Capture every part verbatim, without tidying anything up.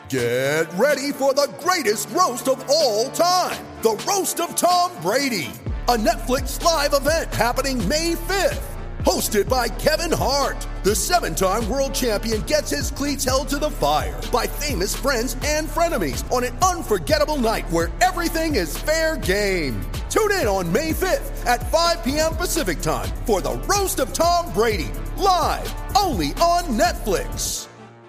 Get ready for the greatest roast of all time, the Roast of Tom Brady, a Netflix live event happening May fifth. Hosted by Kevin Hart, the seven-time world champion gets his cleats held to the fire by famous friends and frenemies on an unforgettable night where everything is fair game. Tune in on May fifth at five p.m. Pacific time for the Roast of Tom Brady, live only on Netflix.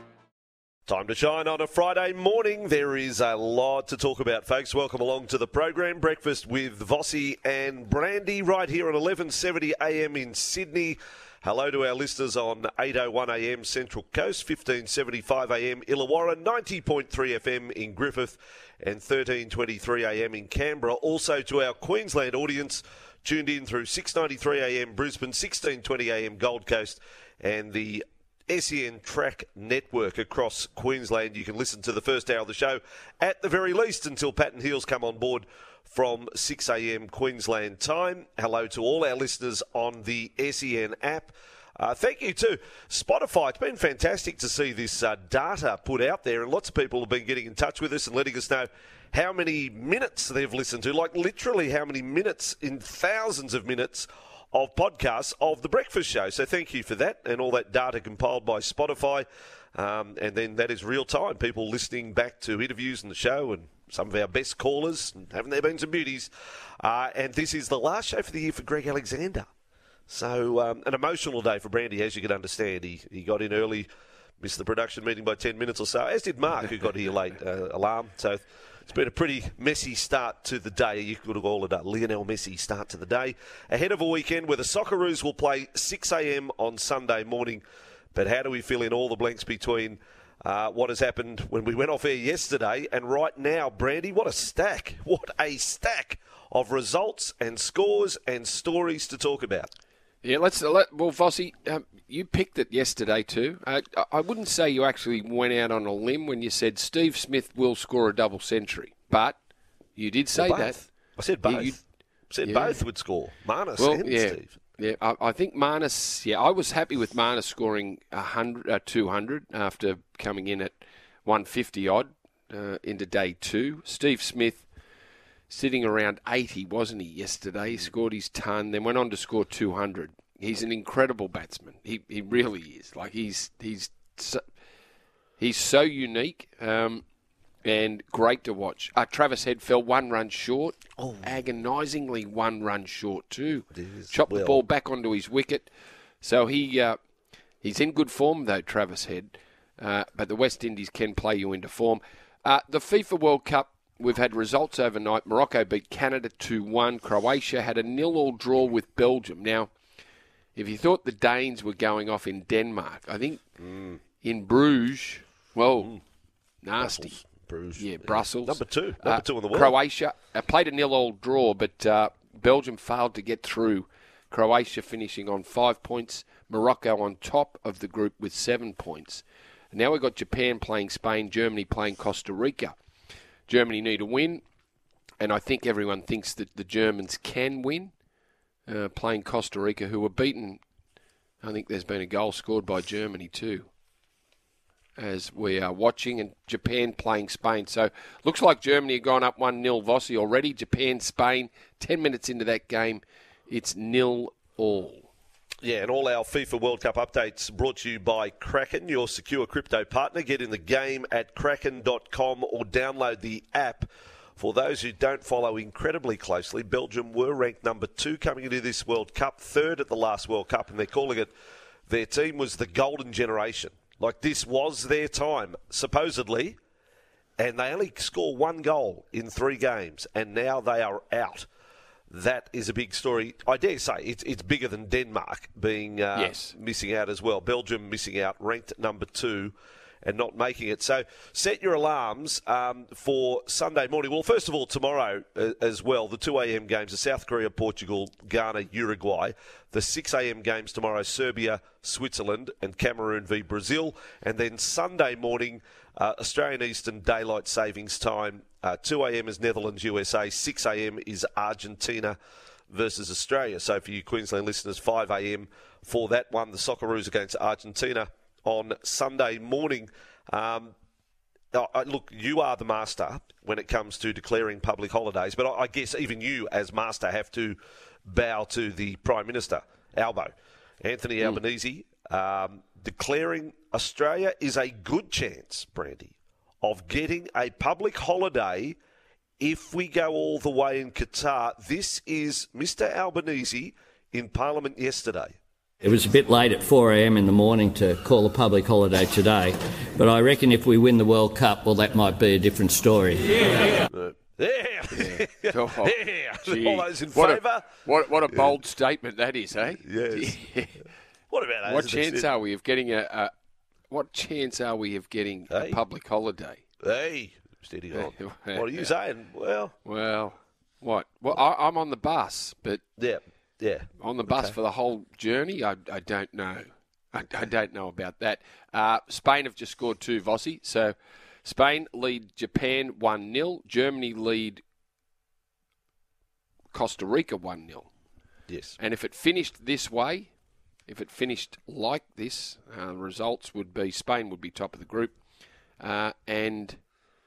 Time to shine on a Friday morning. There is a lot to talk about, folks. Welcome along to the program. Breakfast with Vossi and Brandy right here at eleven seventy a m in Sydney. Hello to our listeners on eight oh one a m Central Coast, fifteen seventy-five a m Illawarra, ninety point three F M in Griffith and thirteen twenty-three a m in Canberra. Also to our Queensland audience tuned in through six ninety-three a m Brisbane, sixteen twenty a m Gold Coast and the S E N Track Network across Queensland. You can listen to the first hour of the show at the very least until Pat and Heels come on board from six a m Queensland time. Hello to all our listeners on the S E N app. Uh, thank you to Spotify. It's been fantastic to see this uh, data put out there, and lots of people have been getting in touch with us and letting us know how many minutes they've listened to, like literally how many minutes in thousands of minutes of podcasts of The Breakfast Show. So thank you for that, and all that data compiled by Spotify. Um, and then that is real time, people listening back to interviews in the show and some of our best callers. Haven't there been some beauties? Uh, and this is the last show for the year for Greg Alexander. So um, an emotional day for Brandy, as you can understand. He, he got in early, missed the production meeting by ten minutes or so, as did Mark, who got here late, uh, alarm. So it's been a pretty messy start to the day. You could call it a Lionel Messi start to the day. Ahead of a weekend where the Socceroos will play six a m on Sunday morning. But how do we fill in all the blanks between uh, what has happened when we went off air yesterday and right now, Brandy? What a stack. What a stack of results and scores and stories to talk about. Yeah, let's let well, Vossi, um, you picked it yesterday too. Uh, I wouldn't say you actually went out on a limb when you said Steve Smith will score a double century, but you did say well, that. I said both. You, you, I said yeah. both would score. Marnus well, and yeah, Steve. Yeah, I, I think Marnus. Yeah, I was happy with Marnus scoring a hundred, uh, two hundred after coming in at one fifty odd uh, into day two. Steve Smith sitting around eighty, wasn't he, yesterday? He scored his ton, then went on to score two hundred. He's an incredible batsman. He he really is. Like, he's he's so, he's so unique um, and great to watch. Uh, Travis Head fell one run short, oh. agonisingly one run short too. Chopped well. the ball back onto his wicket. So he uh, he's in good form, though, Travis Head. Uh, but the West Indies can play you into form. Uh, the FIFA World Cup, we've had results overnight. Morocco beat Canada two one. Croatia had a nil-all draw with Belgium. Now, if you thought the Danes were going off in Denmark, I think mm. in Bruges, well, mm. nasty. Brussels. Bruges. Yeah, Brussels. Number two. Number uh, two in the world. Croatia uh, played a nil-all draw, but uh, Belgium failed to get through. Croatia finishing on five points. Morocco on top of the group with seven points. And now we've got Japan playing Spain, Germany playing Costa Rica. Germany need a win, and I think everyone thinks that the Germans can win. Uh, playing Costa Rica, who were beaten. I think there's been a goal scored by Germany too, as we are watching, and Japan playing Spain. So looks like Germany have gone up one nil, Vossi, already. Japan, Spain, ten minutes into that game, it's nil all. Yeah, and all our FIFA World Cup updates brought to you by Kraken, your secure crypto partner. Get in the game at kraken dot com or download the app. For those who don't follow incredibly closely, Belgium were ranked number two coming into this World Cup, third at the last World Cup, and they're calling it, their team was the golden generation. Like, this was their time, supposedly, and they only score one goal in three games, and now they are out. That is a big story. I dare say it's it's bigger than Denmark being uh, yes. missing out as well. Belgium missing out, ranked number two, and not making it. So set your alarms um, for Sunday morning. Well, first of all, tomorrow uh, as well, the two a m games are South Korea, Portugal, Ghana, Uruguay. The six a m games tomorrow, Serbia, Switzerland, and Cameroon v Brazil. And then Sunday morning, uh, Australian Eastern Daylight Savings Time. Uh, two a m is Netherlands, U S A. six a m is Argentina versus Australia. So for you Queensland listeners, five a m for that one. The Socceroos against Argentina on Sunday morning. Um, uh, look, you are the master when it comes to declaring public holidays, but I, I guess even you as master have to bow to the Prime Minister, Albo, Anthony mm. Albanese, um, declaring Australia is a good chance, Brandy, of getting a public holiday if we go all the way in Qatar. This is Mister Albanese in Parliament yesterday. It was a bit late at four a.m. in the morning to call a public holiday today, but I reckon if we win the World Cup, well, that might be a different story. Yeah. Uh, yeah. yeah. Oh, yeah. All those in what favour. A, what, what a bold yeah. statement that is, eh? Yes. Yeah. What about those? What chance are we of getting a, a what chance are we of getting hey. a public holiday? Hey, steady on. What are you saying? Well, well, what? Well, I, I'm on the bus, but yeah. Yeah, on the bus okay. for the whole journey, I, I don't know. I, I don't know about that. Uh, Spain have just scored two, Vossi. So Spain lead Japan one nil. Germany lead Costa Rica one nil. Yes. And if it finished this way, if it finished like this, uh, the results would be Spain would be top of the group. Uh, and,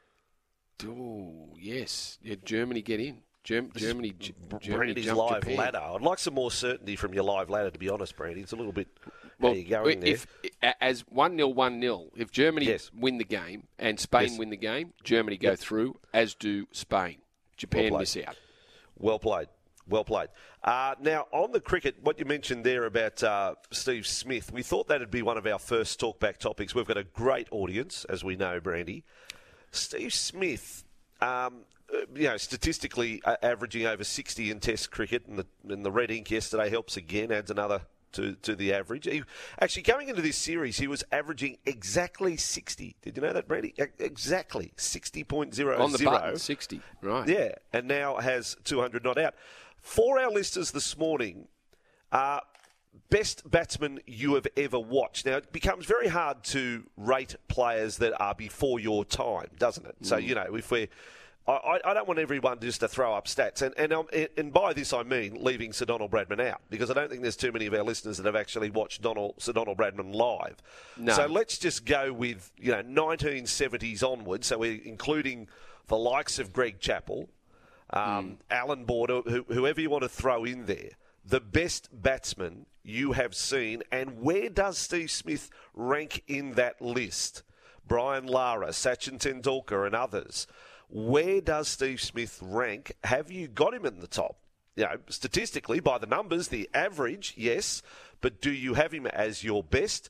oh, yes, yeah, Germany get in. Germ- Germany, G- Germany Brandy's live Japan. ladder. I'd like some more certainty from your live ladder, to be honest, Brandy. It's a little bit well, how you going if, there. As one nil, one nil, if Germany yes. win the game and Spain yes. win the game, Germany go yep. through, as do Spain. Japan well miss out. Well played. Well played. Uh, now, on the cricket, what you mentioned there about uh, Steve Smith, we thought that would be one of our first talkback topics. We've got a great audience, as we know, Brandy. Steve Smith... Um, You know, statistically uh, averaging over sixty in Test cricket, and the, and the red ink yesterday helps again, adds another to, to the average. He, actually, going into this series, he was averaging exactly sixty. Did you know that, Brady? Exactly sixty point zero zero. On the button, sixty, right. Yeah, and now has two hundred not out. For our listeners this morning, uh, best batsman you have ever watched. Now, it becomes very hard to rate players that are before your time, doesn't it? Mm. So, you know, if we're... I, I don't want everyone just to throw up stats, and and, um, and by this I mean leaving Sir Donald Bradman out, because I don't think there's too many of our listeners that have actually watched Donald, Sir Donald Bradman live. No. So let's just go with you know nineteen seventies onwards. So we're including the likes of Greg Chappell, um, mm. Alan Border, who, whoever you want to throw in there. The best batsman you have seen, and where does Steve Smith rank in that list? Brian Lara, Sachin Tendulkar, and others. Where does Steve Smith rank? Have you got him in the top? You know, statistically, by the numbers, the average, yes, but do you have him as your best?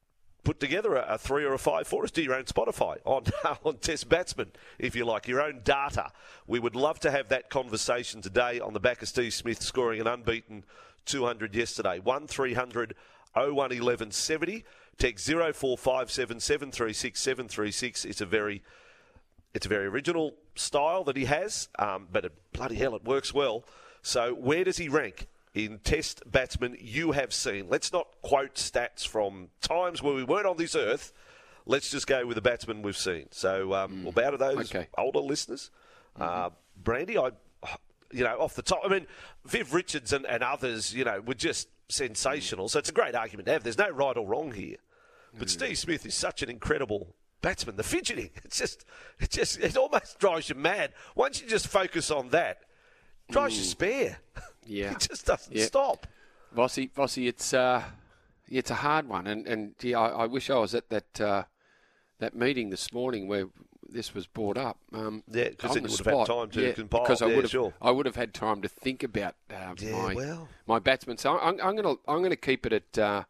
Put together a, a three or a five for us. Do your own Spotify on, on Test Batsman, if you like, your own data. We would love to have that conversation today on the back of Steve Smith scoring an unbeaten two hundred yesterday. one three hundred oh one eleven seventy. Text zero four five seven seven three six seven three six. It's a very... It's a very original style that he has, um, but it, bloody hell, it works well. So where does he rank in Test batsmen you have seen? Let's not quote stats from times where we weren't on this earth. Let's just go with the batsmen we've seen. So um, mm. we'll bow to those okay. older listeners. Mm-hmm. Uh, Brandy, I, you know, off the top, I mean, Viv Richards and, and others, you know, were just sensational. Mm. So it's a great argument to have. There's no right or wrong here. But mm. Steve Smith is such an incredible batsman. The fidgeting, it's just, it just, it almost drives you mad. Once you just focus on that, it drives mm. you spare. Yeah, it just doesn't yeah. stop. Vossi, Vossi, it's uh, it's a hard one, and and yeah, I, I wish I was at that uh, that meeting this morning where this was brought up. Um, yeah, because then you would spot. have had time to yeah, compile. Because I yeah, would have, sure. I would have had time to think about uh, yeah, my well. my batsman. So I'm, I'm gonna I'm gonna keep it at. Uh,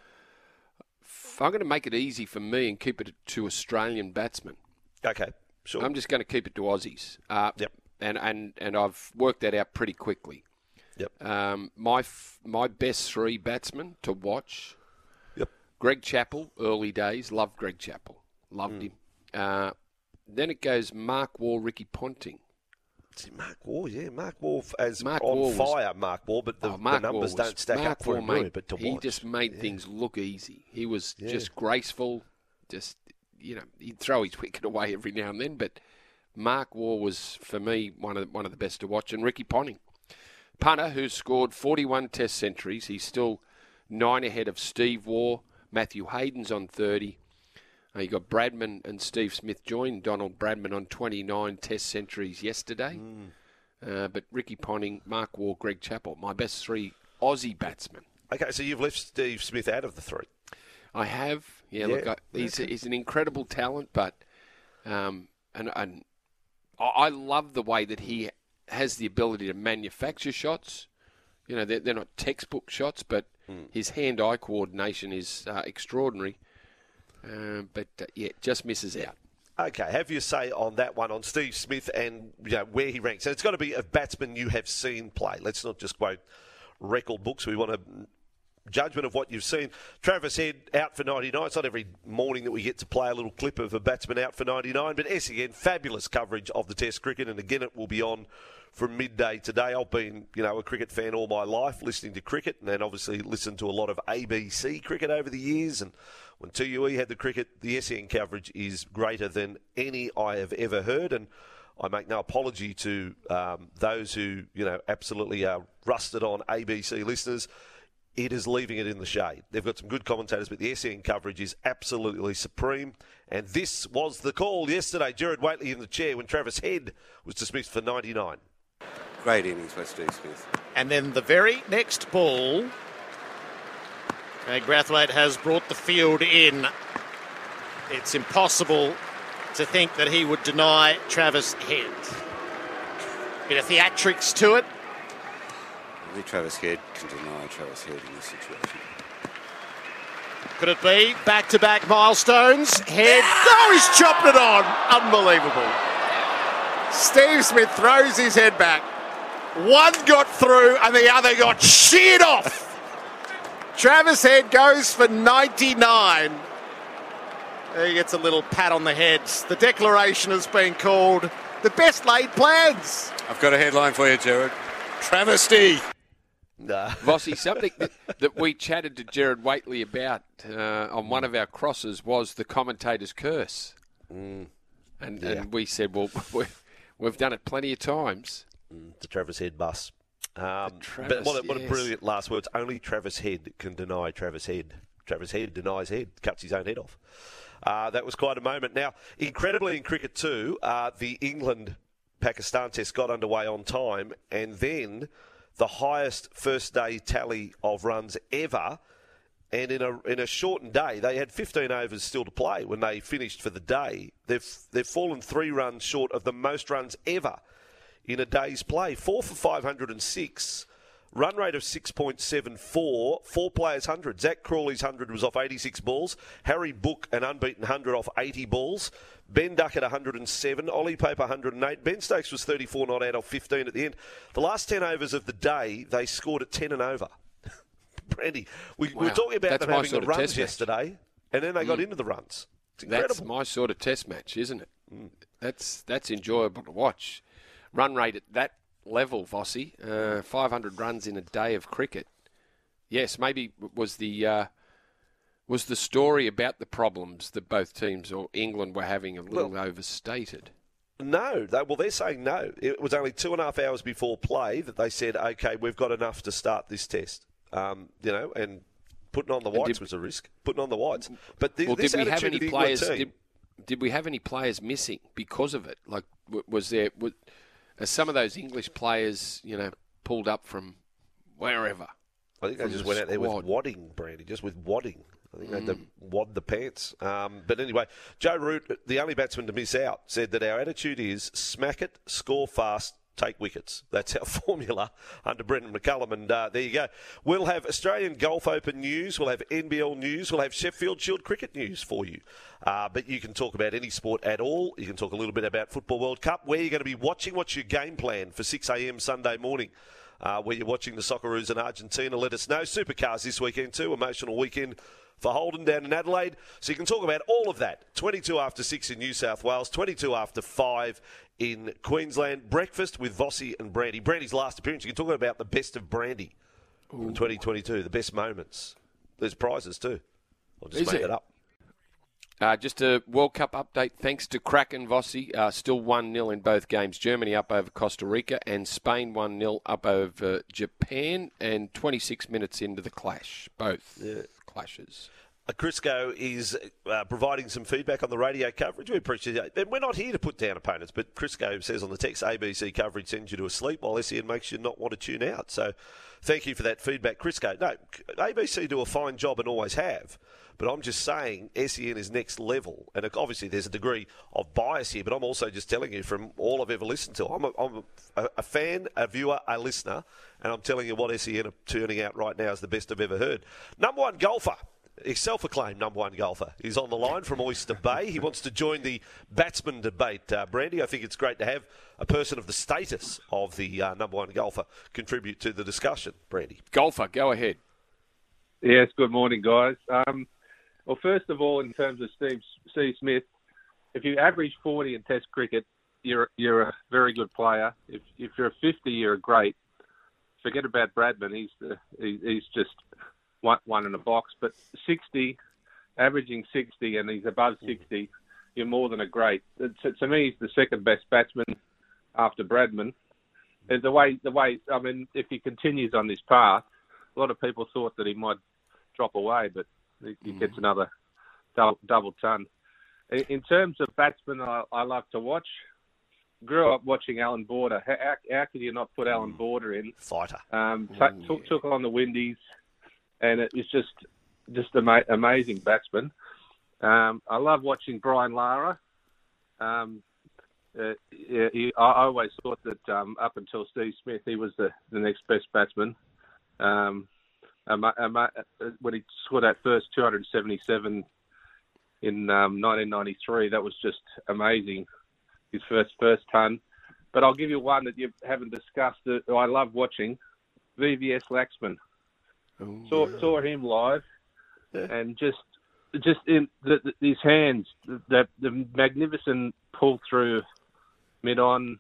I'm going to make it easy for me and keep it to Australian batsmen. Okay, sure. I'm just going to keep it to Aussies. Uh, yep. And, and, and I've worked that out pretty quickly. Yep. Um, my f- my best three batsmen to watch. Yep. Greg Chappell, early days. Loved Greg Chappell. Loved mm. him. Uh, then it goes Mark Waugh, Ricky Ponting. See, Mark Waugh, yeah, Mark Waugh as Mark on Waugh fire, was, Mark Waugh, but the, oh, Mark the numbers was, don't stack Mark up for Waugh him, made, really, but to he watch. just made yeah. things look easy. He was yeah. just graceful, just, you know, he'd throw his wicket away every now and then, but Mark Waugh was, for me, one of, one of the best to watch, and Ricky Ponting. Punter, who's scored forty-one Test centuries. He's still nine ahead of Steve Waugh. Matthew Hayden's on thirty. Uh, you got Bradman and Steve Smith joined Donald Bradman on twenty-nine Test centuries yesterday. Mm. Uh, but Ricky Ponting, Mark Waugh, Greg Chappell, my best three Aussie batsmen. Okay, so you've left Steve Smith out of the three. I have. Yeah, Yeah, look, I, he's okay. he's an incredible talent, but um, and and I I love the way that he has the ability to manufacture shots. You know, they're, they're not textbook shots, but mm. his hand-eye coordination is uh, extraordinary. Uh, but uh, yeah, just misses out. Okay, have your say on that one, on Steve Smith and you know, where he ranks. And it's got to be a batsman you have seen play. Let's not just quote record books. We want a judgment of what you've seen. Travis Head out for ninety-nine. It's not every morning that we get to play a little clip of a batsman out for ninety-nine. But S E N, fabulous coverage of the Test cricket. And again, it will be on from midday today. I've been, you know, a cricket fan all my life, listening to cricket, and then obviously listened to a lot of A B C cricket over the years. And when T U E had the cricket, the S E N coverage is greater than any I have ever heard. And I make no apology to um, those who, you know, absolutely are rusted on A B C listeners. It is leaving it in the shade. They've got some good commentators, but the S E N coverage is absolutely supreme. And this was the call yesterday. Gerard Whateley in the chair when Travis Head was dismissed for ninety-nine. Great innings by Steve Smith. And then the very next ball, Brathwaite has brought the field in. It's impossible to think that he would deny Travis Head. Bit of theatrics to it. Only Travis Head can deny Travis Head in this situation. Could it be back-to-back milestones? Head. Oh, he's chopped it on. Unbelievable. Steve Smith throws his head back. One got through and the other got sheared off. Travis Head goes for ninety-nine. He gets a little pat on the head. The declaration has been called the best laid plans. I've got a headline for you, Gerard. Travesty. Nah. Vossi, something that, that we chatted to Gerard Whateley about uh, on one of our crosses was the commentator's curse. Mm. And, Yeah. and we said, well, we've, we've done it plenty of times. Mm, the Travis Head bus. Um, Travis, but what a, what yes. a brilliant last words. Only Travis Head can deny Travis Head. Travis Head denies Head, cuts his own head off. Uh, that was quite a moment. Now, incredibly in cricket too, uh, the England-Pakistan test got underway on time, and then the highest first-day tally of runs ever. And in a in a shortened day, they had fifteen overs still to play when they finished for the day. They've they've fallen three runs short of the most runs ever in a day's play. Four for five hundred six. Run rate of six point seven four. Four players' one hundred. Zach Crawley's one hundred was off eighty-six balls. Harry Book, an unbeaten one hundred off eighty balls. Ben Duckett, one hundred seven. Ollie Pope, one hundred eight. Ben Stokes was thirty-four not out off fifteen at the end. The last ten overs of the day, they scored at ten and over. Brandy, we, Wow. we were talking about That's them my having sort the of runs test match. yesterday, and then they got Mm. into the runs. It's incredible. That's my sort of test match, isn't it? Mm. That's that's enjoyable to watch. Run rate at that level, Vossi, uh, five hundred runs in a day of cricket. Yes, maybe was the uh, was the story about the problems that both teams or England were having a little Well, overstated. No, they, well, they're saying no. It was only two and a half hours before play that they said, okay, we've got enough to start this test. Um, you know, and putting on the And whites did- was a risk. Putting on the whites. But the, Well, this did we have attitude any of the England players? team- Did, did we have any players missing because of it? Like, w- was there? Was, are some of those English players, you know, pulled up from wherever? I think they from just the went out there squad? with wadding, Brandy, just with wadding. I think they had to Mm. wad the pants. Um, but anyway, Joe Root, the only batsman to miss out, said that our attitude is smack it, score fast, take wickets. That's our formula under Brendan McCullum. And uh, there you go. We'll have Australian Golf Open news. We'll have N B L news. We'll have Sheffield Shield cricket news for you. Uh, but you can talk about any sport at all. You can talk a little bit about Football World Cup, where you're going to be watching. What's your game plan for six a.m. Sunday morning? Uh, where you're watching the Socceroos in Argentina, let us know. Supercars this weekend too. Emotional weekend for Holden down in Adelaide. So you can talk about all of that. twenty-two after six in New South Wales, twenty-two after five in Queensland. Breakfast with Vossi and Brandy. Brandy's last appearance. You can talk about the best of Brandy in twenty twenty-two, the best moments. There's prizes too. I'll just Is make it? it up. Uh, just a World Cup update. Thanks to Kraken Vossi. Uh, still one nil in both games. Germany up over Costa Rica and Spain one nil up over Japan, and twenty-six minutes into the clash. Both Yeah. clashes. Crisco is uh, providing some feedback on the radio coverage. We appreciate it. We're not here to put down opponents, but Crisco says on the text, A B C coverage sends you to a sleep while S E N makes you not want to tune out. So thank you for that feedback, Crisco. No, A B C do a fine job and always have. But I'm just saying S E N is next level. And obviously there's a degree of bias here, but I'm also just telling you from all I've ever listened to. I'm a, I'm a, a fan, a viewer, a listener, and I'm telling you what S E N are turning out right now is the best I've ever heard. Number one golfer. His self-acclaimed number one golfer is on the line from Oyster Bay. He wants to join the batsman debate. Uh, Brandy, I think it's great to have a person of the status of the uh, number one golfer contribute to the discussion. Brandy. Golfer, go ahead. Yes, good morning, guys. Um, well, first of all, in terms of Steve, Steve Smith, if you average forty in Test cricket, you're you're a very good player. If if you're a fifty, you're great. Forget about Bradman. He's the, he, he's just one, one in a box. But sixty, averaging sixty, and he's above sixty, you're more than a great. To, to me, he's the second best batsman after Bradman. And the way the way I mean, if he continues on this path, a lot of people thought that he might drop away, but he, he gets another double, double ton. In, in terms of batsmen, I, I love to watch. Grew up watching Alan Border. How, how, how could you not put Alan Border in? Fighter. Um, t- took, took on the Windies, and it was just just an ama- amazing batsman. Um, I love watching Brian Lara. Um, uh, yeah, he, I, I always thought that um, up until Steve Smith, he was the, the next best batsman. Um, um, um, uh, when he scored that first two hundred seventy-seven in um, nineteen ninety-three, that was just amazing. His first first ton. But I'll give you one that you haven't discussed that I love watching. V V S Laxman. Ooh, saw yeah. saw him live, Yeah. and just just in the, the, his hands, the, the magnificent pull through mid on,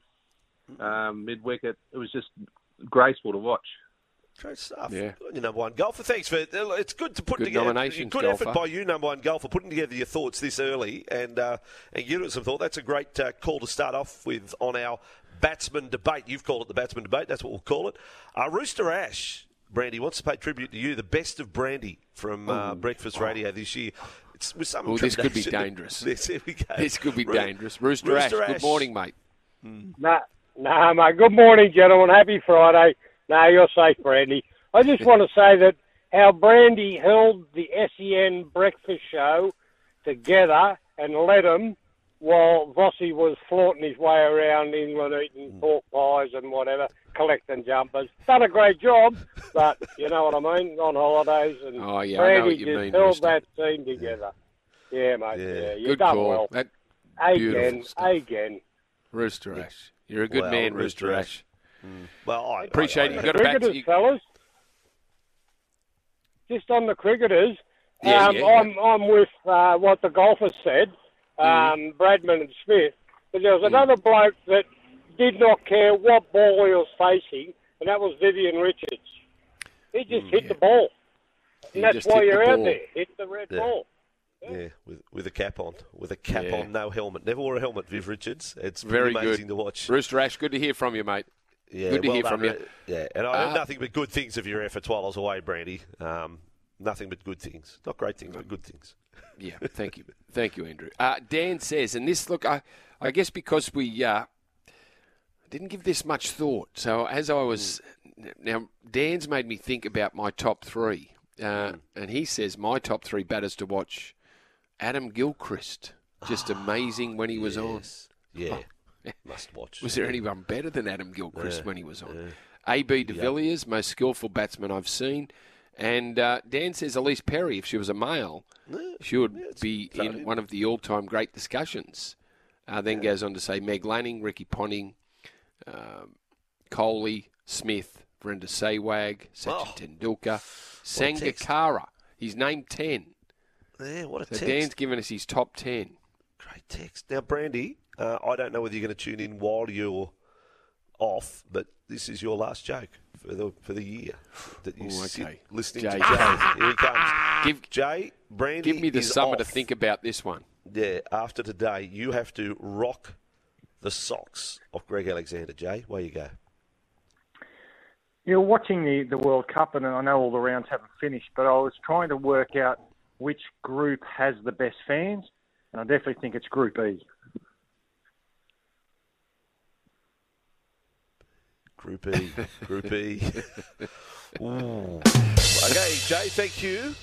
um, mid wicket. It was just graceful to watch. Great stuff. Yeah. Good, number one golfer. Thanks for it's good to put Good together. nominations, Good golfer. effort by you, number one golfer, putting together your thoughts this early and uh, and giving it some thought. That's a great uh, call to start off with on our batsman debate. You've called it the batsman debate. That's what we'll call it. Uh, Rooster Ash, Brandy wants to pay tribute to you. The best of Brandy from uh, Breakfast Radio this year. It's with some Oh, this could be trepidation. dangerous. This, here we go. This could be Ro- dangerous. Rooster, Rooster Ash, Ash. good morning, mate. Nah, nah, mate. Good morning, gentlemen. Happy Friday. No, you're safe, Brandy. I just want to say that how Brandy held the S E N breakfast show together and led them while Vossi was flaunting his way around England eating pork pies and whatever, collecting jumpers. Done a great job, but you know what I mean, on holidays. And Oh, yeah, I know Brandy what you just mean, held Rooster. that team together. Yeah, mate. Yeah. Yeah, you've Good done call. well. That, Again, beautiful stuff. again. Rooster Ash. You're a good Well, man, Rooster Rooster Ash. Ash. Well, I Appreciate I, it. I, You got to back to Cricketers, you. fellas. Just on the cricketers, Yeah, um, yeah, I'm I'm with uh, what the golfers said, um, Mm. Bradman and Smith. But there was another bloke that did not care what ball he was facing, and that was Vivian Richards. He just hit yeah. the ball, He and that's just why hit the you're out ball. there. Hit the red Yeah. ball. Yeah, with with a cap on, with a cap Yeah. on, no helmet. Never wore a helmet, Viv Richards. It's Very pretty amazing good. to watch. Rooster Ash, good to hear from you, mate. Yeah, Good to well hear done, from you. Ra- Yeah, and I heard Uh, nothing but good things of your efforts while I was away, Brandy. Um, nothing but good things. Not great things, but good things. Yeah, thank you. Thank you, Andrew. Uh, Dan says, and this, look, I, I guess because we uh, didn't give this much thought. So as I was, now, Dan's made me think about my top three. Uh, and he says my top three batters to watch, Adam Gilchrist. Just amazing when he was on. Yes. Yeah, must watch. Was there anyone better than Adam Gilchrist Yeah, when he was on? yeah. A B de Villiers, most skillful batsman I've seen. And uh, Dan says Elise Perry, if she was a male, Yeah, she would yeah, it's be thrown in in. one of the all-time great discussions. Uh, then goes on to say Meg Lanning, Ricky Ponting, um, Coley, Smith, Brenda Sehwag, Sachin Oh. Tendulkar, text. Sangakkara. He's named ten. Yeah, what a So text. Dan's given us his top ten. Great text. Now, Brandy, uh, I don't know whether you're going to tune in while you're off, but this is your last joke for the for the year that you Ooh, sit okay. listening Jay, to. Jay. Jay. Here he comes. Give, Jay, Brandy give me the is summer off. to think about this one. Yeah, after today, you have to rock the socks of Greg Alexander. Jay, where you go? You're watching the, the World Cup, and I know all the rounds haven't finished, but I was trying to work out which group has the best fans, and I definitely think it's Group E. Group E. Group E. Ooh. Okay, Jay, thank you.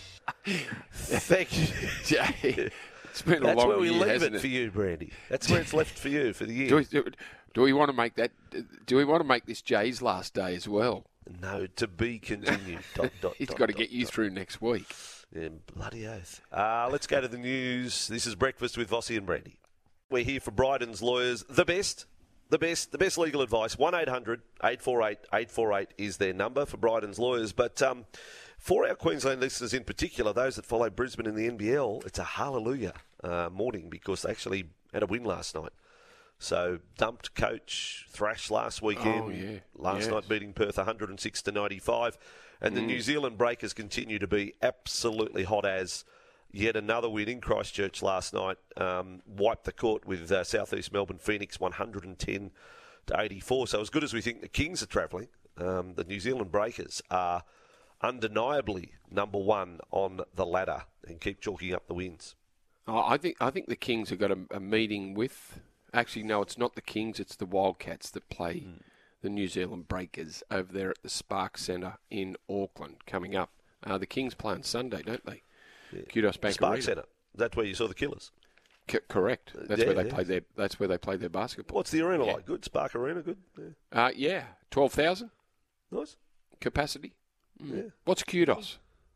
Thank you, Jay. It's been a That's long where we year, leave hasn't it, it for you, Brandy. That's where it's left for you for the year. Do we, do, do we want to make that? Do we want to make this Jay's last day as well? No, to be continued. dot, dot, He's dot, got to dot, get you dot. through next week. Yeah, bloody oath. Uh, let's go to the news. This is Breakfast with Vossi and Brandy. We're here for Bryden's Lawyers. The best, the best, the best legal advice. one eight hundred eight four eight eight four eight is their number for Bryden's Lawyers. But um, for our Queensland listeners in particular, those that follow Brisbane in the N B L, it's a hallelujah uh, morning because they actually had a win last night. So dumped coach, thrashed last weekend. Oh, yeah. Last Yes. night beating Perth one hundred six to ninety-five. And the Mm. New Zealand Breakers continue to be absolutely hot as yet another win in Christchurch last night. Um, wiped the court with uh, South East Melbourne Phoenix one hundred ten to eighty-four. So as good as we think the Kings are travelling, um, the New Zealand Breakers are undeniably number one on the ladder and keep chalking up the wins. Oh, I think I think the Kings have got a, a meeting with. Actually, no, it's not the Kings. It's the Wildcats that play mm. the New Zealand Breakers over there at the Spark Centre in Auckland coming up. Uh, the Kings play on Sunday, don't they? Yeah. Kudos Bank Spark Arena. Centre. That's where you saw the Killers. C- correct. That's yeah, where they yeah. play their. That's where they play their basketball. What's the arena yeah. like? Good. Spark Arena. Good. Yeah. Uh, yeah, twelve thousand Nice. capacity. Mm. Yeah. What's Kudos?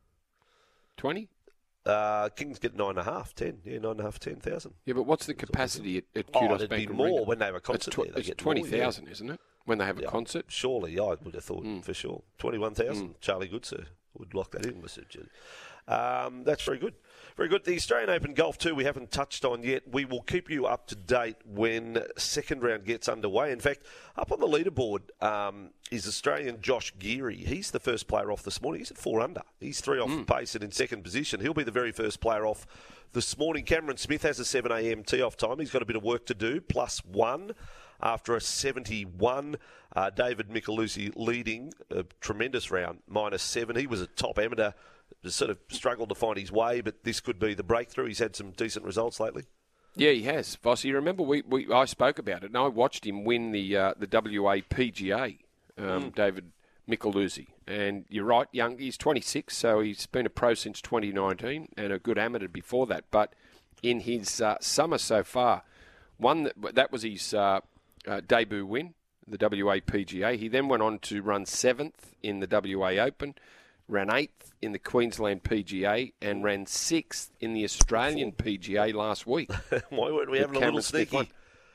Twenty. Uh, Kings get nine and a half, ten. Yeah, nine and a half, ten thousand. Yeah, but what's the capacity at, at Oh, Kudos it'd Bank be Arena? more when they have a concert It's, tw- there. They it's get twenty more, yeah. thousand, isn't it? When they have Yeah, a concert. Surely, I would have thought Mm. for sure. Twenty-one thousand. Mm. Charlie Goodsir would lock that in, Mister Judy. Um, that's very good. Very good. The Australian Open Golf too, we haven't touched on yet. We will keep you up to date when second round gets underway. In fact, up on the leaderboard um, is Australian Josh Geary. He's the first player off this morning. He's at four under. He's three off Mm. the pace and in second position. He'll be the very first player off this morning. Cameron Smith has a seven a.m. tee-off time. He's got a bit of work to do, plus one after a seventy-one. Uh, David Micheluzzi leading a tremendous round, minus seven. He was a top amateur. Sort of struggled to find his way, but this could be the breakthrough. He's had some decent results lately. Yeah, he has. Vossi, you remember we, we I spoke about it, and I watched him win the uh, the W A P G A, um, Mm. David Micheluzzi. And you're right, young. He's twenty-six, so he's been a pro since twenty nineteen and a good amateur before that. But in his uh, summer so far, one that, that was his uh, uh, debut win, the W A P G A. He then went on to run seventh in the W A Open, ran eighth in the Queensland P G A, and ran sixth in the Australian P G A last week. Why weren't we having a little sneaky,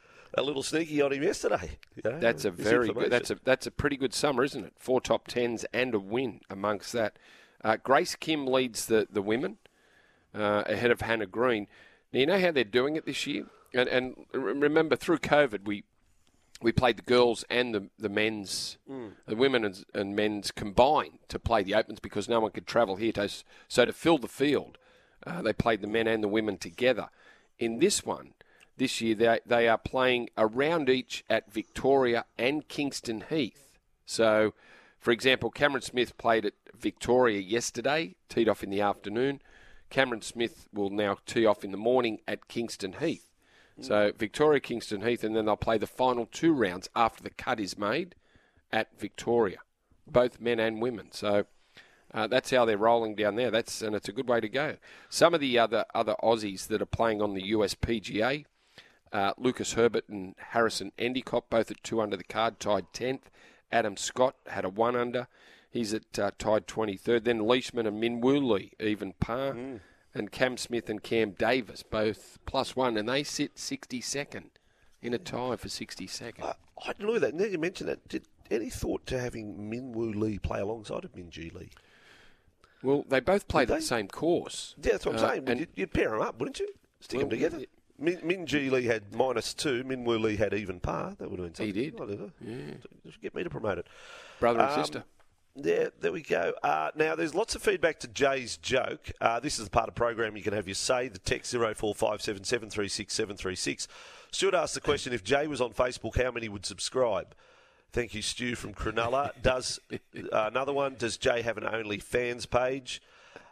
a little sneaky on him yesterday? You know, that's a very good. That's a that's a pretty good summer, isn't it? Four top tens and a win amongst that. Uh, Grace Kim leads the the women uh, ahead of Hannah Green. Now you know how they're doing it this year, and and remember through COVID we. We played the girls and the the men's, Mm. the women and, and men's combined to play the Opens because no one could travel here. To, so to fill the field, uh, they played the men and the women together. In this one, this year, they, they are playing a round each at Victoria and Kingston Heath. So, for example, Cameron Smith played at Victoria yesterday, teed off in the afternoon. Cameron Smith will now tee off in the morning at Kingston Heath. So Victoria, Kingston Heath, and then they'll play the final two rounds after the cut is made at Victoria, both men and women. So uh, that's how they're rolling down there. That's and it's a good way to go. Some of the other other Aussies that are playing on the U S P G A, uh, Lucas Herbert and Harrison Endicott, both at two under the card, tied tenth. Adam Scott had a one under. He's at uh, tied twenty-third. Then Leishman and Min Woo Lee, even par. Mm. And Cam Smith and Cam Davis, both plus one, and they sit sixty-second in a tie for sixty-second. Uh, I didn't know that. Now you mentioned that. Did any thought to having Min Woo Lee play alongside of Min Ji Lee? Well, they both played Did at they? the same course. Yeah, that's what I'm Uh, saying. and- You'd, you'd pair them up, wouldn't you? Stick Well, them together. it- Min, Min Ji Lee had minus two. Min Woo Lee had even par. That would have been something. He did. I don't know. Yeah. Just get me to promote it. Brother and Um, sister. Yeah, there we go. Uh, now, there's lots of feedback to Jay's joke. Uh, this is the part of the program you can have your say. The text zero four five seven seven three six seven three six. Stuart asked the question, if Jay was on Facebook, how many would subscribe? Thank you, Stu from Cronulla. Does uh, another one, does Jay have an OnlyFans page?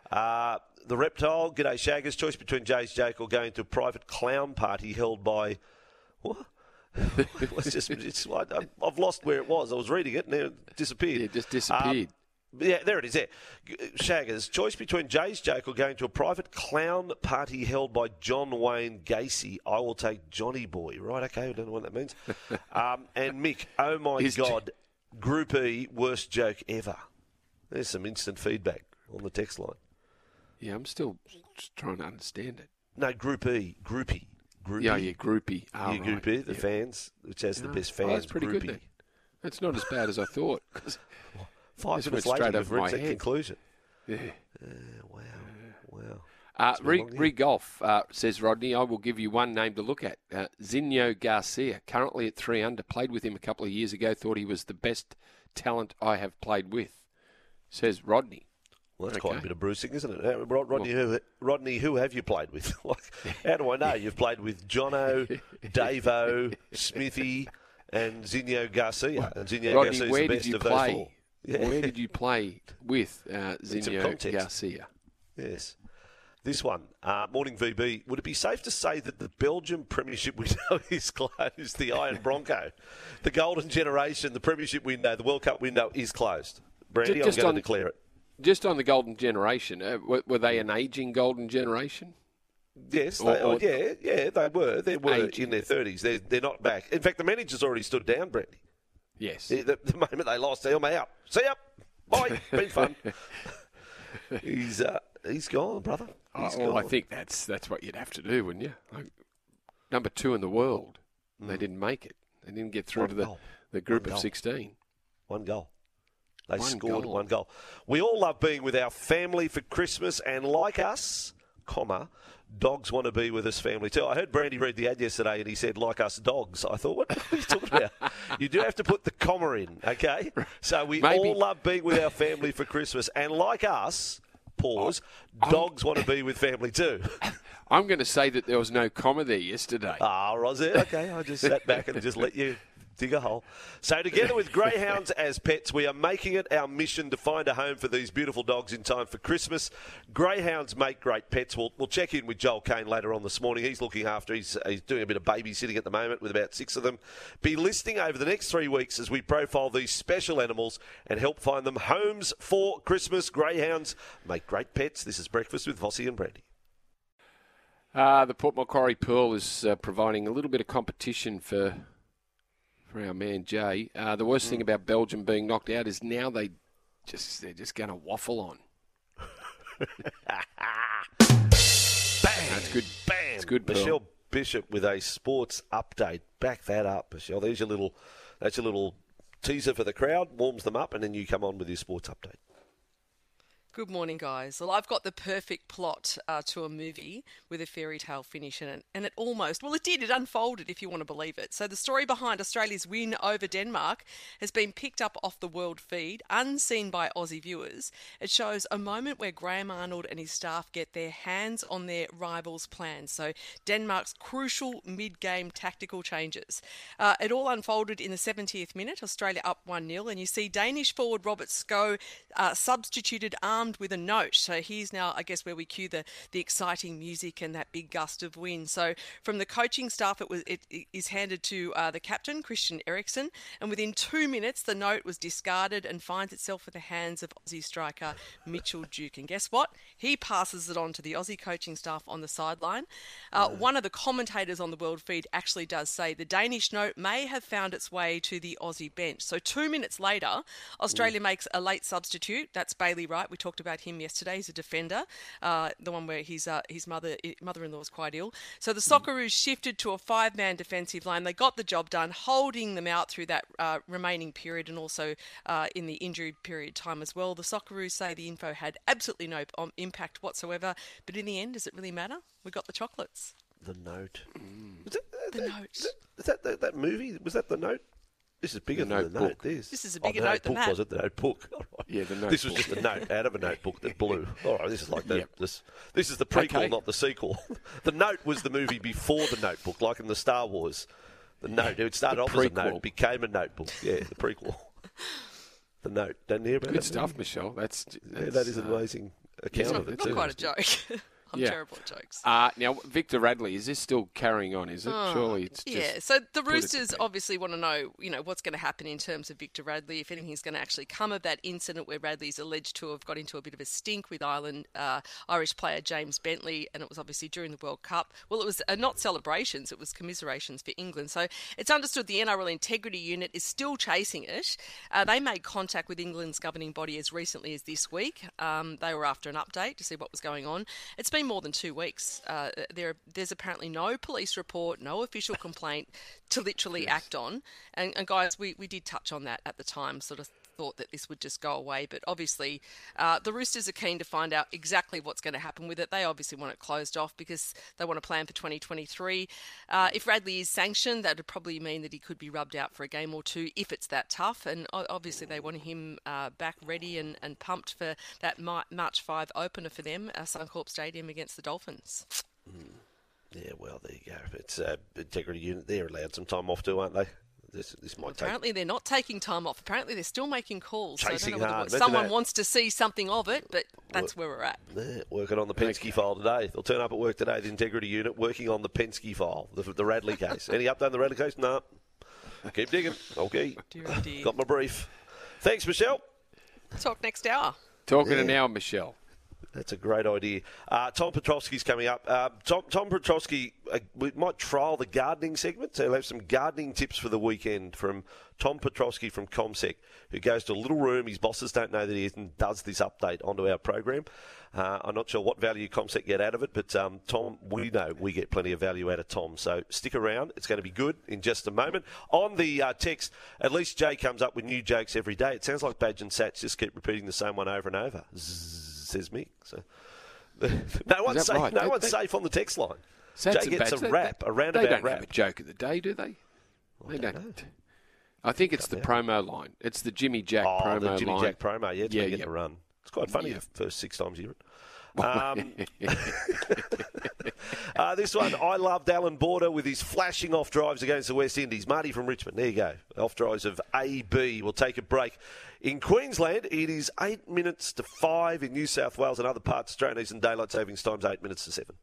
Uh, the Reptile, g'day Shaggers. Choice between Jay's Jake or going to a private clown party held by... What? it's just, it's, I, I've lost where it was. I was reading it and then it disappeared. Yeah, it just disappeared. Um, yeah, there it is. There. Shaggers, choice between Jay's Jake or going to a private clown party held by John Wayne Gacy. I will take Johnny Boy. Right, okay, I don't know what that means. um, and Mick, oh my His God, j- Group E, worst joke ever. There's some instant feedback on the text line. Yeah, I'm still just trying to understand it. No, Group E, Groupie. Groupie. Yeah, yeah, groupie. Oh, yeah, right. Groupie, the yeah. fans, which has Yeah. the best fans. Oh, that's pretty groupie. good then. That's not as bad as I thought. Five Just minutes went later, straight you've over my reached that head. conclusion. Yeah. Uh, wow, wow. Uh, It's been a Re, long year. Re Golf uh, says, Rodney, I will give you one name to look at. Uh, Zinho Garcia, currently at three under. Played with him a couple of years ago. Thought he was the best talent I have played with. Says Rodney. Well, that's Okay. quite a bit of bruising, isn't it? Uh, Rod- Rodney, who, Rodney, who have you played with? Like, how do I know? You've played with Jono, Davo, Smithy, and Zinho Garcia. And Zinho Rodney, Garcia's where the did best you of those play? four. Yeah. Where did you play with uh, Need some Zinho context. Garcia? Yes. This one, uh, Morning V B. Would it be safe to say that the Belgium Premiership window is closed? The Iron Bronco, the Golden Generation, the Premiership window, the World Cup window is closed. Brandy, Just I'm going on- to declare it. Just on the Golden Generation, uh, were, were they an ageing Golden Generation? Yes, Or- they, or- oh, yeah, yeah, they were. They were Aging. in their thirties. They're, they're not back. In fact, the manager's already stood down, Brandy. Yes. The, the, the moment they lost, I'm out. See ya. Bye. Been fun. he's uh, he's gone, brother. He's Oh, well, gone. I think that's that's what you'd have to do, wouldn't you? Like, number two in the world, Mm. they didn't make it. They didn't get through One to the, goal. the group One of goal. sixteen. One goal. They One scored goal. one goal. We all love being with our family for Christmas, and like us, comma, dogs want to be with us family too. I heard Brandy read the ad yesterday, and he said, like us dogs. I thought, what are you talking about? You do have to put the comma in, okay? So we Maybe- all love being with our family for Christmas, and like us, pause, dogs want to be with family too. I'm going to say that there was no comma there yesterday. Ah, was it? Okay, I just sat back and just let you dig a hole. So together with greyhounds as pets, we are making it our mission to find a home for these beautiful dogs in time for Christmas. Greyhounds make great pets. We'll, we'll check in with Joel Kane later on this morning. He's looking after, he's, he's doing a bit of babysitting at the moment with about six of them. Be listening over the next three weeks as we profile these special animals and help find them homes for Christmas. Greyhounds make great pets. This is Breakfast with Vossi and Brandy. Uh, the Port Macquarie Pearl is uh, providing a little bit of competition for for our man Jay. Uh, the worst Mm. thing about Belgium being knocked out is now they just they're just going to waffle on. Bang! That's good. Bam! It's good, Pearl. Michelle Bishop with a sports update. Back that up, Michelle. There's your little, that's your little teaser for the crowd. Warms them up, and then you come on with your sports update. Good morning, guys. Well, I've got the perfect plot uh, to a movie with a fairy tale finish in it. And it almost, well, it did. It unfolded, if you want to believe it. So the story behind Australia's win over Denmark has been picked up off the world feed, unseen by Aussie viewers. It shows a moment where Graham Arnold and his staff get their hands on their rivals' plans. So Denmark's crucial mid-game tactical changes. Uh, it all unfolded in the seventieth minute, Australia up one nil. And you see Danish forward Robert Sko uh, substituted armed with a note. So here's now, I guess, where we cue the, the exciting music and that big gust of wind. So from the coaching staff, it was it, it is handed to uh, the captain, Christian Eriksen, and within two minutes, the note was discarded and finds itself in the hands of Aussie striker Mitchell Duke. And guess what? He passes it on to the Aussie coaching staff on the sideline. Uh, one of the commentators on the world feed actually does say the Danish note may have found its way to the Aussie bench. So two minutes later, Australia makes a late substitute. That's Bailey Wright. We talked about him yesterday. He's a defender, uh, the one where his uh, his mother mother-in-law was quite ill. So the Socceroos shifted to a five-man defensive line. They got the job done, holding them out through that uh, remaining period and also uh, in the injury period time as well. The Socceroos say the info had absolutely no um, impact whatsoever, but in the end, does it really matter? We got the chocolates. The Note. Mm. Was that, The that, Note. Is that, is that, that that movie? Was that The Note? This is bigger The than The Notebook. Note. This. This is a Oh, bigger the note than notebook, that. was it? The Notebook. All right. Yeah, the This was Notebook. just a note out of a notebook that blew. All right, this is like the, Yep. this. This is the prequel, Okay. not the sequel. The Note was the movie before The Notebook, like in the Star Wars. The Note. It started The off as a prequel. note, became a notebook. Yeah, the prequel. The Note. Don't you hear about Good that stuff, movie? Michelle. That's, that's Yeah, that is uh, amazing. account It's of not, it. not too. quite a joke. I'm Yeah. terrible at jokes. Uh, now, Victor Radley, is this still carrying on, is it? Oh, Surely it's just... yeah. So the put it to Roosters bed. obviously want to know, you know, what's going to happen in terms of Victor Radley, if anything's going to actually come of that incident where Radley's alleged to have got into a bit of a stink with Ireland uh, Irish player James Bentley, and it was obviously during the World Cup. Well, it was uh, not celebrations, it was commiserations for England. So it's understood the N R L Integrity Unit is still chasing it. Uh, they made contact with England's governing body as recently as this week. Um, they were after an update to see what was going on. It's been more than two weeks. Uh, there, there's apparently no police report, no official complaint to literally yes. act on. And, and guys, we, we did touch on that at the time, sort of thought that this would just go away. But obviously, uh, the Roosters are keen to find out exactly what's going to happen with it. They obviously want it closed off because they want to plan for twenty twenty-three. Uh, if Radley is sanctioned, that would probably mean that he could be rubbed out for a game or two if it's that tough. And obviously, they want him uh, back ready and, and pumped for that March fifth opener for them, uh, Suncorp Stadium against the Dolphins. Mm. Yeah, well, there you go. It's uh, Integrity Unit. They're allowed some time off too, aren't they? This, this might Apparently take... they're not taking time off. Apparently they're still making calls. Chasing so I don't know hard. whether someone that. wants to see something of it, but that's where we're at. Yeah, working on the Penske file today. They'll turn up at work today, the Integrity Unit, working on the Penske file, the, the Radley case. Any update on the Radley case? No. Keep digging. Okay. Dear, dear. Got my brief. Thanks, Michelle. Talk next hour. Talking Yeah. to now, Michelle. That's a great idea. Uh, Tom Petrosky's coming up. Uh, Tom, Tom Petrosky, uh, we might trial the gardening segment. So he'll have some gardening tips for the weekend from Tom Petrosky from ComSec, who goes to a little room. His bosses don't know that he is and does this update onto our program. Uh, I'm not sure what value ComSec get out of it, but um, Tom, we know we get plenty of value out of Tom. So stick around. It's going to be good in just a moment. On the uh, text, at least Jay comes up with new jokes every day. It sounds like Badge and Sats just keep repeating the same one over and over. Zzz. Says Mick. So, no one's safe. Right? No they, one's they, safe on the text line. Sats Jay gets Bats, a rap, they, a roundabout They don't rap. have a joke of the day, do they? I they don't. don't. Know. I think it's the promo line. It's the Jimmy Jack oh, promo the Jimmy line. Jack promo. Yeah, it's yeah, been getting yeah. a run. It's quite funny Yeah. the first six times you hear it. Um, uh, this one, I loved Alan Border with his flashing off drives against the West Indies. Marty from Richmond, there you go. Off drives of A B. We'll take a break. In Queensland, it is eight minutes to five. In New South Wales and other parts, Australian Eastern Daylight Savings Time's eight minutes to seven.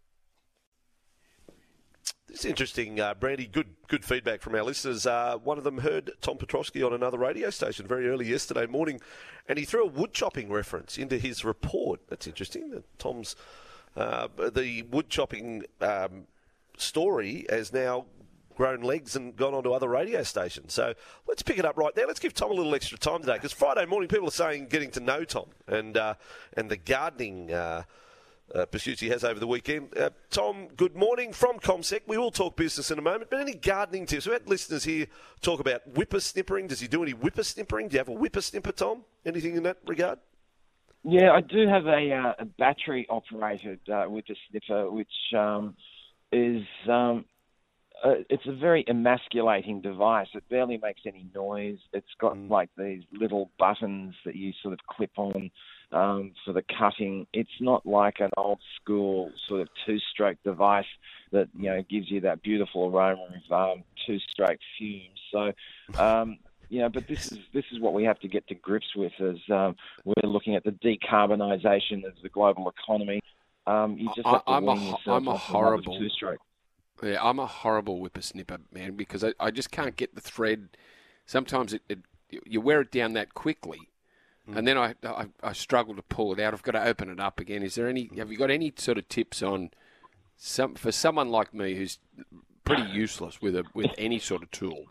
It's interesting, uh, Brandy. Good, good feedback from our listeners. Uh, one of them heard Tom Petrosky on another radio station very early yesterday morning, and he threw a wood chopping reference into his report. That's interesting. That Tom's uh, the wood chopping um, story has now grown legs and gone on to other radio stations. So let's pick it up right there. Let's give Tom a little extra time today, because Friday morning people are saying getting to know Tom and uh, and the gardening. Uh, Uh, pursuits he has over the weekend. Uh, Tom, good morning from ComSec. We will talk business in a moment, but any gardening tips? We've had listeners here talk about whippersnippering. Does he do any whippersnippering? Do you have a whippersnipper, Tom? Anything in that regard? Yeah, I do have a, uh, a battery-operated uh, whippersnipper, which um, is um, uh, it's a very emasculating device. It barely makes any noise. It's got mm. like these little buttons that you sort of clip on Um, for the cutting. It's not like an old school sort of two-stroke device that, you know, gives you that beautiful aroma of um, two-stroke fumes. So, um, you know, but this is this is what we have to get to grips with as um, we're looking at the decarbonisation of the global economy. Um, you just have to I'm wean a, yourself I'm a off horrible two-stroke. Yeah, I'm a horrible whippersnipper, man, because I, I just can't get the thread. Sometimes it, it you wear it down that quickly. And then I, I I struggle to pull it out. I've got to open it up again. Is there any? Have you got any sort of tips on some for someone like me who's pretty useless with a with any sort of tool?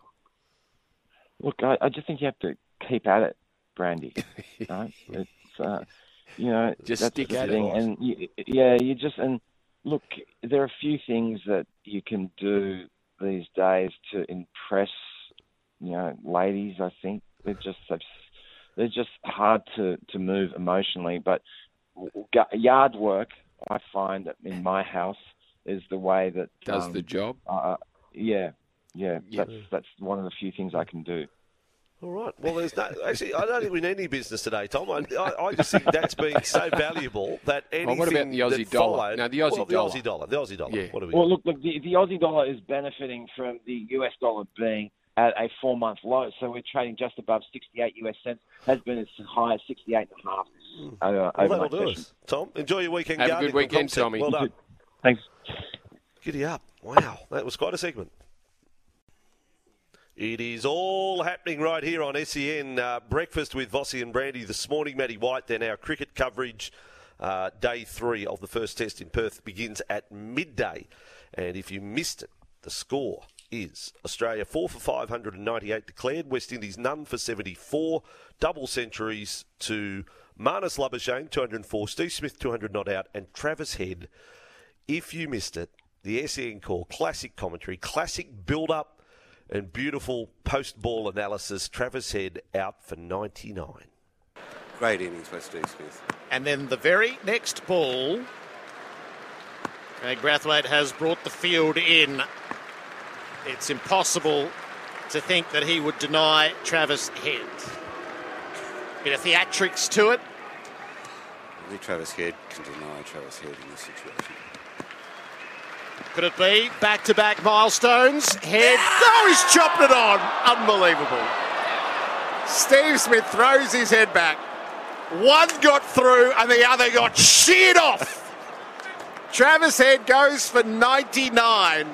Look, I, I just think you have to keep at it, Brandy. Right? It's uh, you know just that's stick the at thing. it. And you, yeah, you just and look. There are a few things that you can do these days to impress, you know, ladies. I think they're just such. They're just hard to, to move emotionally, but yard work, I find that in my house, is the way that does um, the job. Uh, yeah, yeah, yeah, that's that's one of the few things I can do. All right. Well, there's no actually. I don't think we need any business today, Tom. I, I, I just think that's been so valuable that anything. Well, what about the Aussie that dollar? Followed, no, the Aussie well, dollar. The Aussie dollar. The Aussie dollar. Yeah. What do we? Well, look, look, the, the Aussie dollar is benefiting from the U S dollar being at a four-month low. So we're trading just above sixty-eight US cents. Has been as high as sixty-eight and a half. Mm. Over, well, over that'll do us. Tom, enjoy your weekend. Have gardening a good weekend, from Tommy. Well done. Thanks. Giddy up. Wow, that was quite a segment. It is all happening right here on S E N. Uh, breakfast with Vossi and Brandy this morning. Matty White, then our cricket coverage. Uh, day three of the first test in Perth begins at midday. And if you missed it, the score is Australia four for five hundred ninety-eight declared, West Indies none for seventy-four, double centuries to Marnus Labuschagne, two hundred four, Steve Smith, two hundred not out, and Travis Head. If you missed it, the S E N call, classic commentary, classic build-up and beautiful post-ball analysis, Travis Head out for ninety-nine. Great innings by Steve Smith. And then the very next ball, Craig Brathwaite has brought the field in. It's impossible to think that he would deny Travis Head. Bit of theatrics to it. Only Travis Head can deny Travis Head in this situation. Could it be back-to-back milestones? Head. Oh, he's chopped it on. Unbelievable. Steve Smith throws his head back. One got through and the other got sheared off. Travis Head goes for ninety-nine.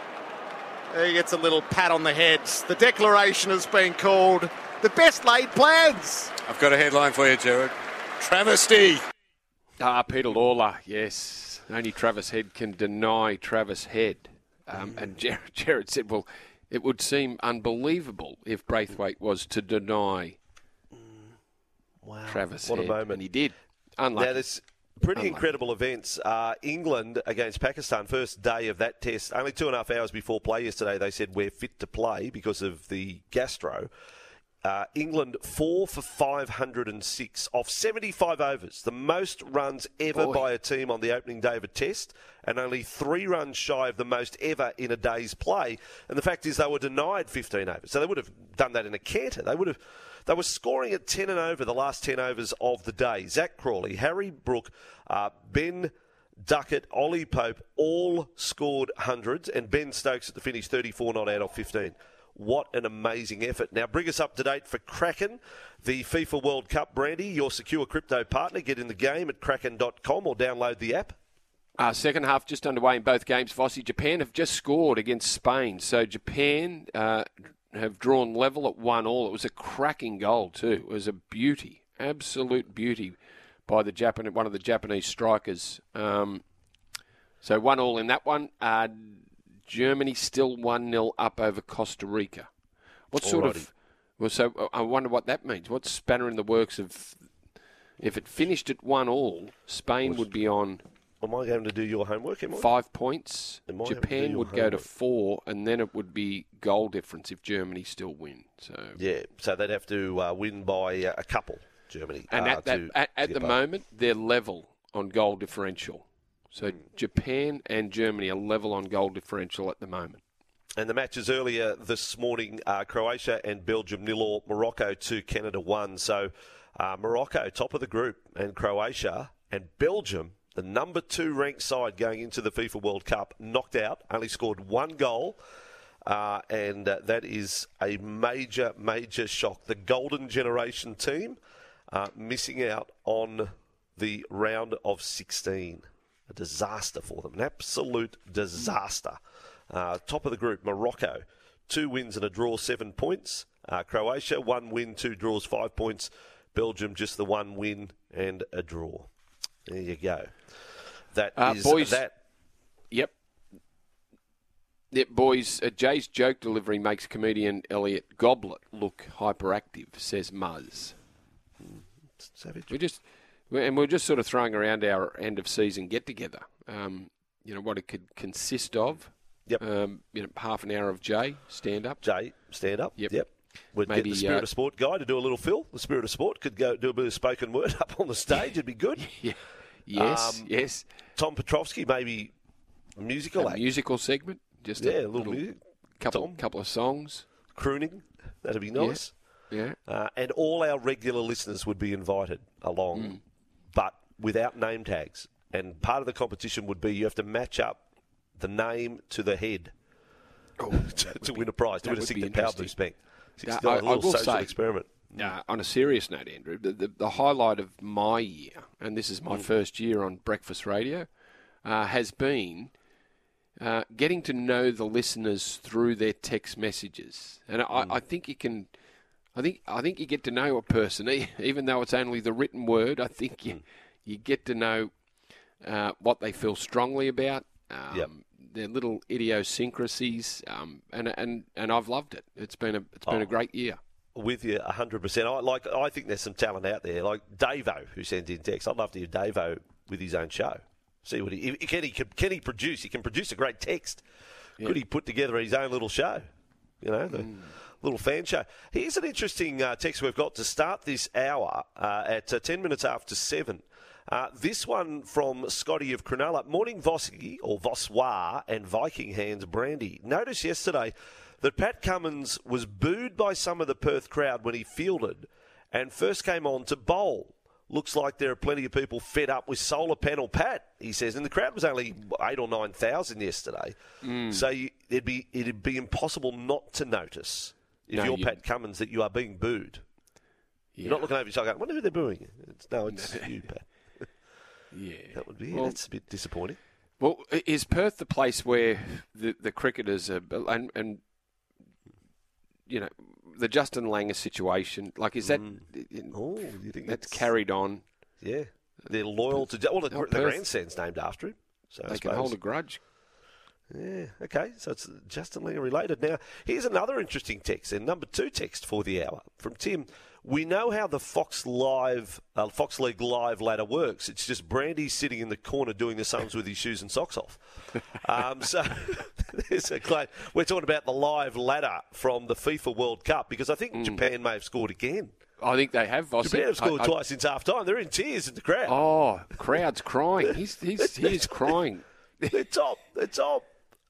He gets a little pat on the head. The declaration has been called the best laid plans. I've got a headline for you, Jared. Travesty. Ah, Peter Lawler, yes. Only Travis Head can deny Travis Head. Um, mm. And Jared, Jared said, well, it would seem unbelievable if Braithwaite was to deny wow. Travis what Head. What a moment. And he did. Unlucky. Now, there's pretty Unlucky. incredible events. Uh, England against Pakistan, first day of that test. Only two and a half hours before play yesterday, they said we're fit to play because of the gastro. Uh, England four for five hundred six off seventy-five overs, the most runs ever Boy. by a team on the opening day of a test, and only three runs shy of the most ever in a day's play. And the fact is, they were denied fifteen overs, so they would have done that in a canter. They would have, they were scoring at ten and over the last ten overs of the day. Zach Crawley, Harry Brook, uh, Ben Duckett, Ollie Pope, all scored hundreds, and Ben Stokes at the finish, thirty-four not out of fifteen. What an amazing effort. Now, bring us up to date for Kraken, the FIFA World Cup. Brandy, your secure crypto partner. Get in the game at kraken dot com or download the app. Uh, second half just underway in both games. Vossi, Japan have just scored against Spain. So Japan uh, have drawn level at one all. It was a cracking goal too. It was a beauty, absolute beauty by the Japan, one of the Japanese strikers. Um, so one all in that one. Uh, Germany still one nil up over Costa Rica. What sort Alrighty. of... Well, so I wonder what that means. What's spanner in the works of... If it finished at one all, Spain would be on... Am I going to do your homework, am I? Five points. Am I going to do Japan your would go to homework? four, and then it would be goal difference if Germany still win. So Yeah, so they'd have to uh, win by uh, a couple, Germany. And uh, at, that, to, at, to at get the by. moment, they're level on goal differential. So Japan and Germany are level on goal differential at the moment. And the matches earlier this morning, uh, Croatia and Belgium nil all, Morocco two, Canada one. So uh, Morocco, top of the group, and Croatia and Belgium, the number two ranked side going into the FIFA World Cup, knocked out, only scored one goal. Uh, and uh, that is a major, major shock. The Golden Generation team uh, missing out on the round of sixteen. A disaster for them, an absolute disaster. Uh, top of the group, Morocco, two wins and a draw, seven points. Uh, Croatia, one win, two draws, five points. Belgium, just the one win and a draw. There you go. That Uh, is boys, that. Yep. Yep, boys, uh, Jay's joke delivery makes comedian Elliot Goblet look hyperactive, says Muzz. Savage. We just... And we're just sort of throwing around our end-of-season get-together. Um, you know, what it could consist of. Yep. Um, you know, half an hour of Jay, stand-up. Jay, stand-up. Yep. Yep. We'd Maybe, get the Spirit uh, of Sport guy to do a little fill. The Spirit of Sport could go do a bit of spoken word up on the stage. It'd be good. Yeah. Yes, Um, yes. Tom Petrovsky, maybe a musical A act. musical segment. Just Yeah, a, a little music. couple, Tom. couple of songs. Crooning. That'd be nice. Yeah. Uh, and all our regular listeners would be invited along, Mm. but without name tags. And part of the competition would be you have to match up the name to the head. oh, to, to win a prize, to win a Signet Power Boost bank. Uh, a I, little I will social say, experiment. Uh, on a serious note, Andrew, the, the, the highlight of my year, and this is my mm. first year on Breakfast Radio, uh, has been uh, getting to know the listeners through their text messages. And I, mm. I think you can, I think I think you get to know a person, even though it's only the written word. I think you mm. you get to know uh, what they feel strongly about. Um, yep. Their little idiosyncrasies, um, and and and I've loved it. It's been a it's been oh, a great year. With you a hundred percent. I like. I think there's some talent out there, like Davo, who sends in text. I'd love to hear Davo with his own show. See what he can he can he produce. He can produce a great text. Yeah. Could he put together his own little show? You know, the mm. little fan show. Here's an interesting uh, text we've got to start this hour uh, at uh, ten minutes after seven. Uh, this one from Scotty of Cronulla. Morning, Vossi, or Vossois, and Viking hands Brandy. Notice yesterday that Pat Cummins was booed by some of the Perth crowd when he fielded and first came on to bowl. Looks like there are plenty of people fed up with solar panel Pat, he says. And the crowd was only eight or nine thousand yesterday. Mm. So you, it'd be it'd be impossible not to notice, if no, you're you... Pat Cummins, that you are being booed. Yeah. You're not looking over yourself going, I wonder who they're booing. It's, no, it's you, Pat. Yeah, that would be. Well, that's a bit disappointing. Well, is Perth the place where the the cricketers are, and, and you know, the Justin Langer situation? Like, is that? Mm. Oh, you think that's carried on? Yeah, they're loyal to. Well, the, the grandstand's named after him, so they I can hold a grudge. Yeah, okay, so it's Justin Langer related. Now, here's another interesting text, and number two text for the hour from Tim. We know how the Fox Live, uh, Fox League Live ladder works. It's just Brandy sitting in the corner doing the sums with his shoes and socks off. Um, so there's a claim. We're talking about the live ladder from the FIFA World Cup, because I think mm. Japan may have scored again. I think they have, Vossi. Japan have scored I, twice I, since half-time. They're in tears in the crowd. Oh, crowd's crying. He's, he's, he is crying. They're top. They're top.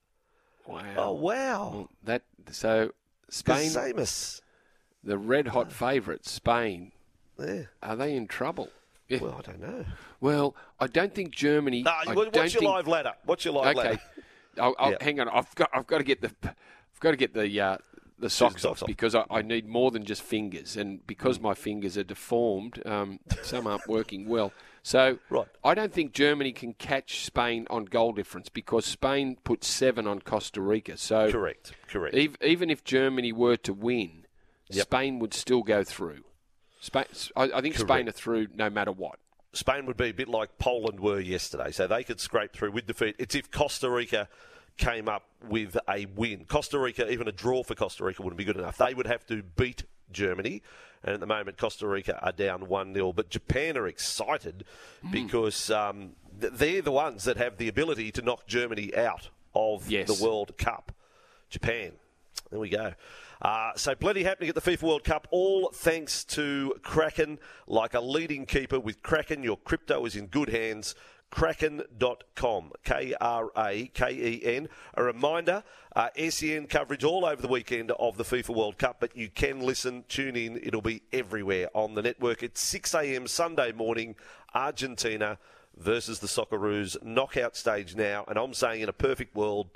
Wow. Oh, wow. Well, that, so Spain... Gazamus. The red-hot favourites, Spain, yeah. Are they in trouble? Yeah. Well, I don't know. Well, I don't think Germany... No, I what's don't your think, live ladder? What's your live okay. ladder? I'll, I'll, yeah. Hang on, I've got I've got to get the I've got to get the uh, the socks, socks off, off because I, I need more than just fingers, and because my fingers are deformed, um, some aren't working well. So right. I don't think Germany can catch Spain on goal difference, because Spain put seven on Costa Rica. So correct, correct. Ev- even if Germany were to win, yep. Spain would still go through. Spain, I, I think correct. Spain are through no matter what. Spain would be a bit like Poland were yesterday, so they could scrape through with defeat. It's if Costa Rica came up with a win. Costa Rica, even a draw for Costa Rica wouldn't be good enough. They would have to beat Germany, and at the moment Costa Rica are down one nil. But Japan are excited mm. because um, they're the ones that have the ability to knock Germany out of yes. the World Cup. Japan. There we go. Uh, so plenty happening at the FIFA World Cup, all thanks to Kraken. Like a leading keeper with Kraken, your crypto is in good hands. Kraken dot com, K R A K E N. A reminder, uh, S E N coverage all over the weekend of the FIFA World Cup, but you can listen, tune in. It'll be everywhere on the network. It's six a.m. Sunday morning, Argentina versus the Socceroos. Knockout stage now, and I'm saying in a perfect world,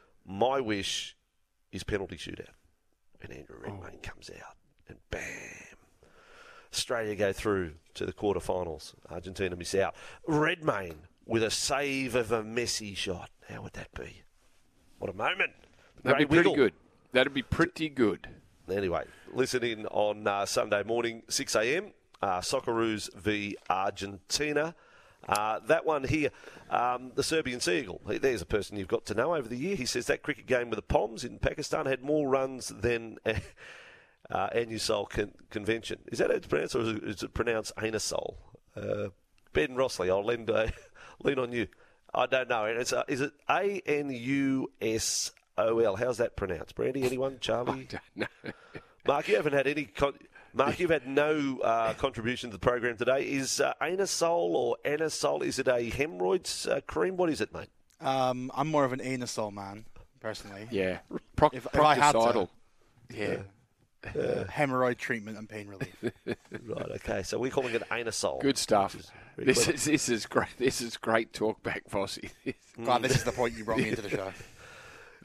my wish is penalty shootout. And Andrew Redmayne oh. comes out, and bam, Australia go through to the quarterfinals. Argentina miss out. Redmayne with a save of a Messi shot. How would that be? What a moment. That'd Great be pretty wiggle. good. That'd be pretty good. Anyway, listen in on uh, Sunday morning, six a.m. Uh, Socceroos v Argentina. Uh, that one here, um, the Serbian Seagull. There's a person you've got to know over the year. He says that cricket game with the Poms in Pakistan had more runs than uh, Anusol con- Convention. Is that how it's pronounced, or is it, is it pronounced Anusol? Uh, Ben Rossley, I'll lean, uh, lean on you. I don't know. It's, uh, is it A N U S O L? How's that pronounced? Brandy, anyone? Charlie? I don't know. Mark, you haven't had any... Con- Mark, you've had no uh, contribution to the program today. Is uh, Anusol or Anusol, is it a hemorrhoids uh, cream? What is it, mate? Um, I'm more of an Anusol man, personally. Yeah. Pro- if, if I had to. Yeah. Uh, uh, hemorrhoid treatment and pain relief. Right, okay. So we're calling it Anusol. Good stuff. Is this is this is great. This is great talk back, Vossi. Glad this is the point you brought me into the show.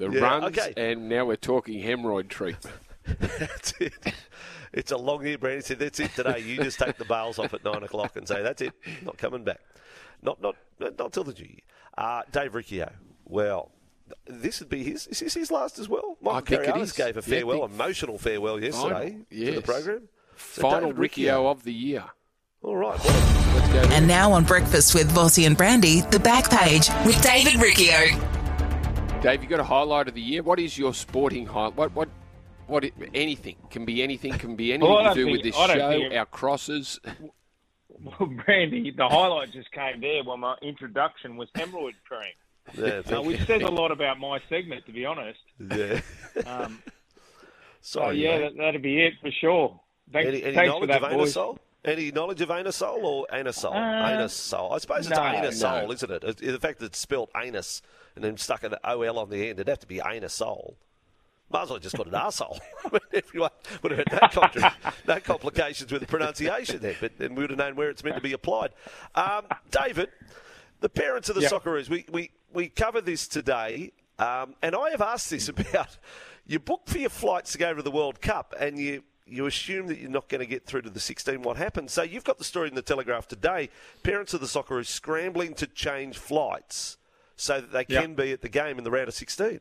The Yeah, runs, okay. and now we're talking hemorrhoid treatment. That's it. It's a long year, Brandon said, that's it today. You just take the bails off at nine o'clock and say, that's it, not coming back. Not not not till the new year. Uh, Dave Riccio, well, this would be his, is this his last as well? Michael think it Carialis is. gave a Yeah, farewell, big emotional farewell yesterday Final, to yes. the program. So Final David Riccio of the year. All right, well, let's go. And now on Breakfast with Vossi and Brandy, the back page with David Riccio. Dave, you got a highlight of the year. What is your sporting highlight? What, what, what? Anything can be anything. Can be anything Well, I to do don't with think- this I don't show. think it- Our crosses. Well, Brandy, the highlight just came there when my introduction was hemorrhoid cream. Yeah, uh, which says a lot about my segment, to be honest. Yeah. Um, Sorry, so, yeah, mate. that, that'd be it for sure. Thanks, Any, any thanks for knowledge that, of boys. anasol? Any knowledge of anasol or anasol? Uh, anasol. I suppose it's no, anasol, no. isn't it? It- The fact that it's spelled anus and then stuck an O L on the end, it'd have to be anasol. Might as well have just got an arsehole. I mean, everyone would have had no, contra- no complications with the pronunciation there, but then we would have known where it's meant to be applied. Um, David, the parents of the Yep. Socceroos, we, we, we covered this today, um, and I have asked this about you book for your flights to go to the World Cup, and you you assume that you're not going to get through to the sixteen. What happened? So you've got the story in the Telegraph today. Parents of the Socceroos scrambling to change flights so that they Yep. can be at the game in the round of sixteen.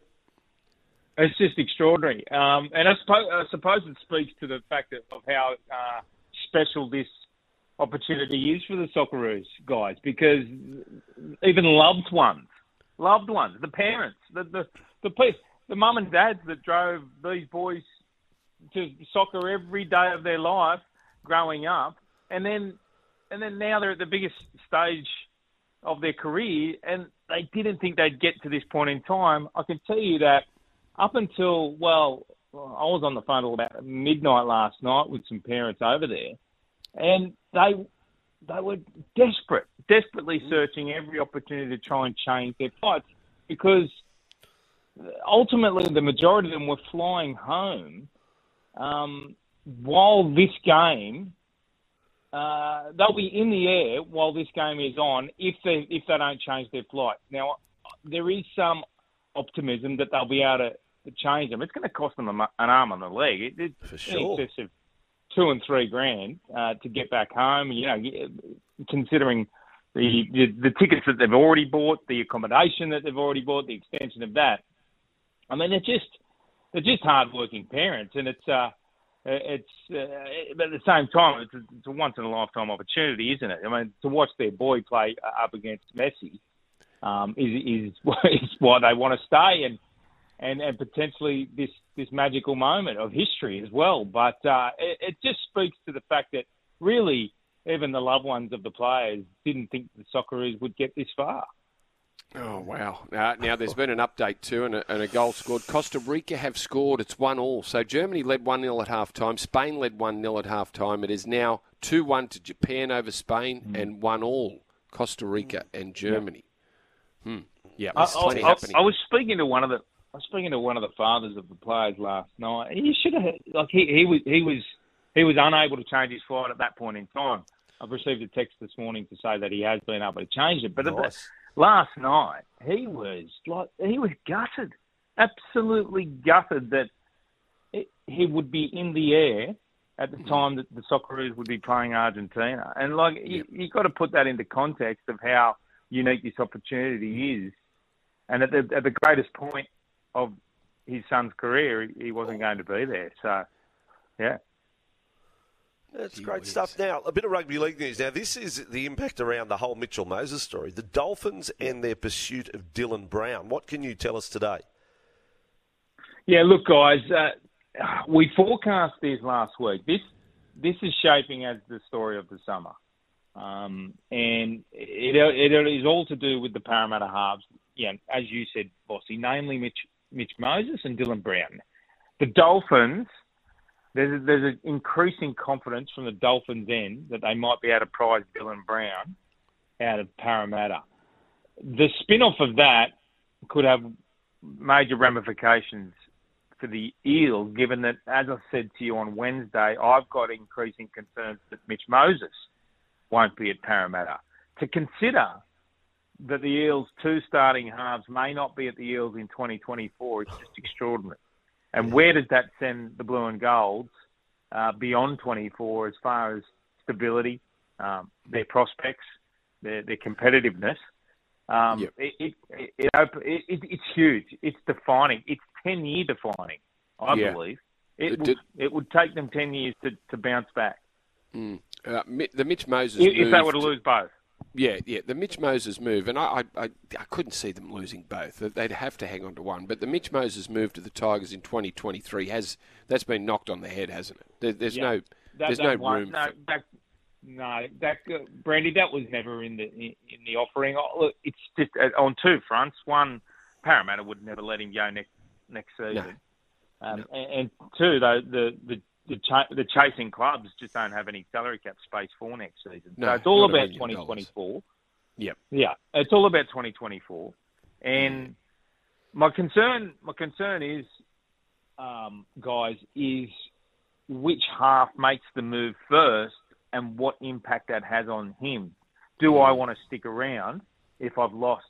It's just extraordinary. Um, and I suppose, I suppose it speaks to the fact that, of how uh, special this opportunity is for the Socceroos guys, because even loved ones, loved ones, the parents, the the the, pe- the mum and dads that drove these boys to soccer every day of their life growing up, and then and then now they're at the biggest stage of their career, and they didn't think they'd get to this point in time. I can tell you that up until, well, I was on the phone till about midnight last night with some parents over there, and they they were desperate, desperately searching every opportunity to try and change their flights, because ultimately the majority of them were flying home um, while this game, uh, they'll be in the air while this game is on if they if they don't change their flight. Now, there is some optimism that they'll be able to, to change them. It's going to cost them a, mu- an arm and a leg. It, it's For sure. in excess of two and three grand uh, to get back home. You know, considering the, the the tickets that they've already bought, the accommodation that they've already bought, the extension of that. I mean, they're just they're just hardworking parents, and it's uh, it's uh, but at the same time, it's a, it's a once in a lifetime opportunity, isn't it? I mean, to watch their boy play up against Messi um, is is is why they want to stay, and and and potentially this this magical moment of history as well. But uh, it, it just speaks to the fact that really even the loved ones of the players didn't think the Socceroos would get this far. Oh, wow. Uh, now, there's been an update too, and a, and a goal scored. Costa Rica have scored. It's one all. So Germany led one nil at half-time. Spain led one nil at half-time. It is now two one to Japan over Spain mm. and one all Costa Rica and Germany. Yeah, hmm. yeah there's I, plenty I, happening. I was speaking to one of the I was speaking to one of the fathers of the players last night. He should have like he, he was he was he was unable to change his flight at that point in time. I've received a text this morning to say that he has been able to change it, but Nice. at the, last night, he was like he was gutted, absolutely gutted that it, he would be in the air at the mm-hmm. time that the Socceroos would be playing Argentina. And like yep. you, you've got to put that into context of how unique this opportunity is. And at the, at the greatest point of his son's career, he, he wasn't going to be there. So, yeah. That's great stuff. Now, a bit of rugby league news. Now, this is the impact around the whole Mitchell Moses story. The Dolphins and their pursuit of Dylan Brown. What can you tell us today? Yeah, look, guys, uh, we forecast this last week. This this is shaping as the story of the summer. Um, and it, it is all to do with the Parramatta halves, yeah, as you said, Bossy, namely Mitch, Mitch Moses and Dylan Brown. The Dolphins... There's, there's an increasing confidence from the Dolphins' end that they might be able to prize Dylan Brown out of Parramatta. The spin-off of that could have major ramifications for the Eels, given that, as I said to you on Wednesday, I've got increasing concerns that Mitch Moses won't be at Parramatta. To consider that the Eels' two starting halves may not be at the Eels in twenty twenty-four is just extraordinary. And where does that send the Blue and Golds uh, beyond twenty-four as far as stability, um, their prospects, their, their competitiveness? Um, yep. it, it, it, it, it, it's huge. It's defining. It's ten-year defining, I yeah. believe. It, it, would, it would take them ten years to, to bounce back. Mm. Uh, the Mitch Moses if, move if they were to lose both. Yeah, yeah, the Mitch Moses move, and I, I, I couldn't see them losing both. They'd have to hang on to one. But the Mitch Moses move to the Tigers in twenty twenty-three has that's been knocked on the head, hasn't it? There, there's yeah. no, that, there's that no one, room. No, for... that, no, that uh, Brandy, that was never in the in, in the offering. Oh, look, it's just uh, on two fronts. One, Parramatta would never let him go next next season, no. Um, no. And, and two, though, the the The, ch- the chasing clubs just don't have any salary cap space for next season. No, so it's all about twenty twenty-four. Yep. Yeah, it's all about twenty twenty-four. And my concern, my concern is, um, guys, is which half makes the move first and what impact that has on him. Do I want to stick around if I've lost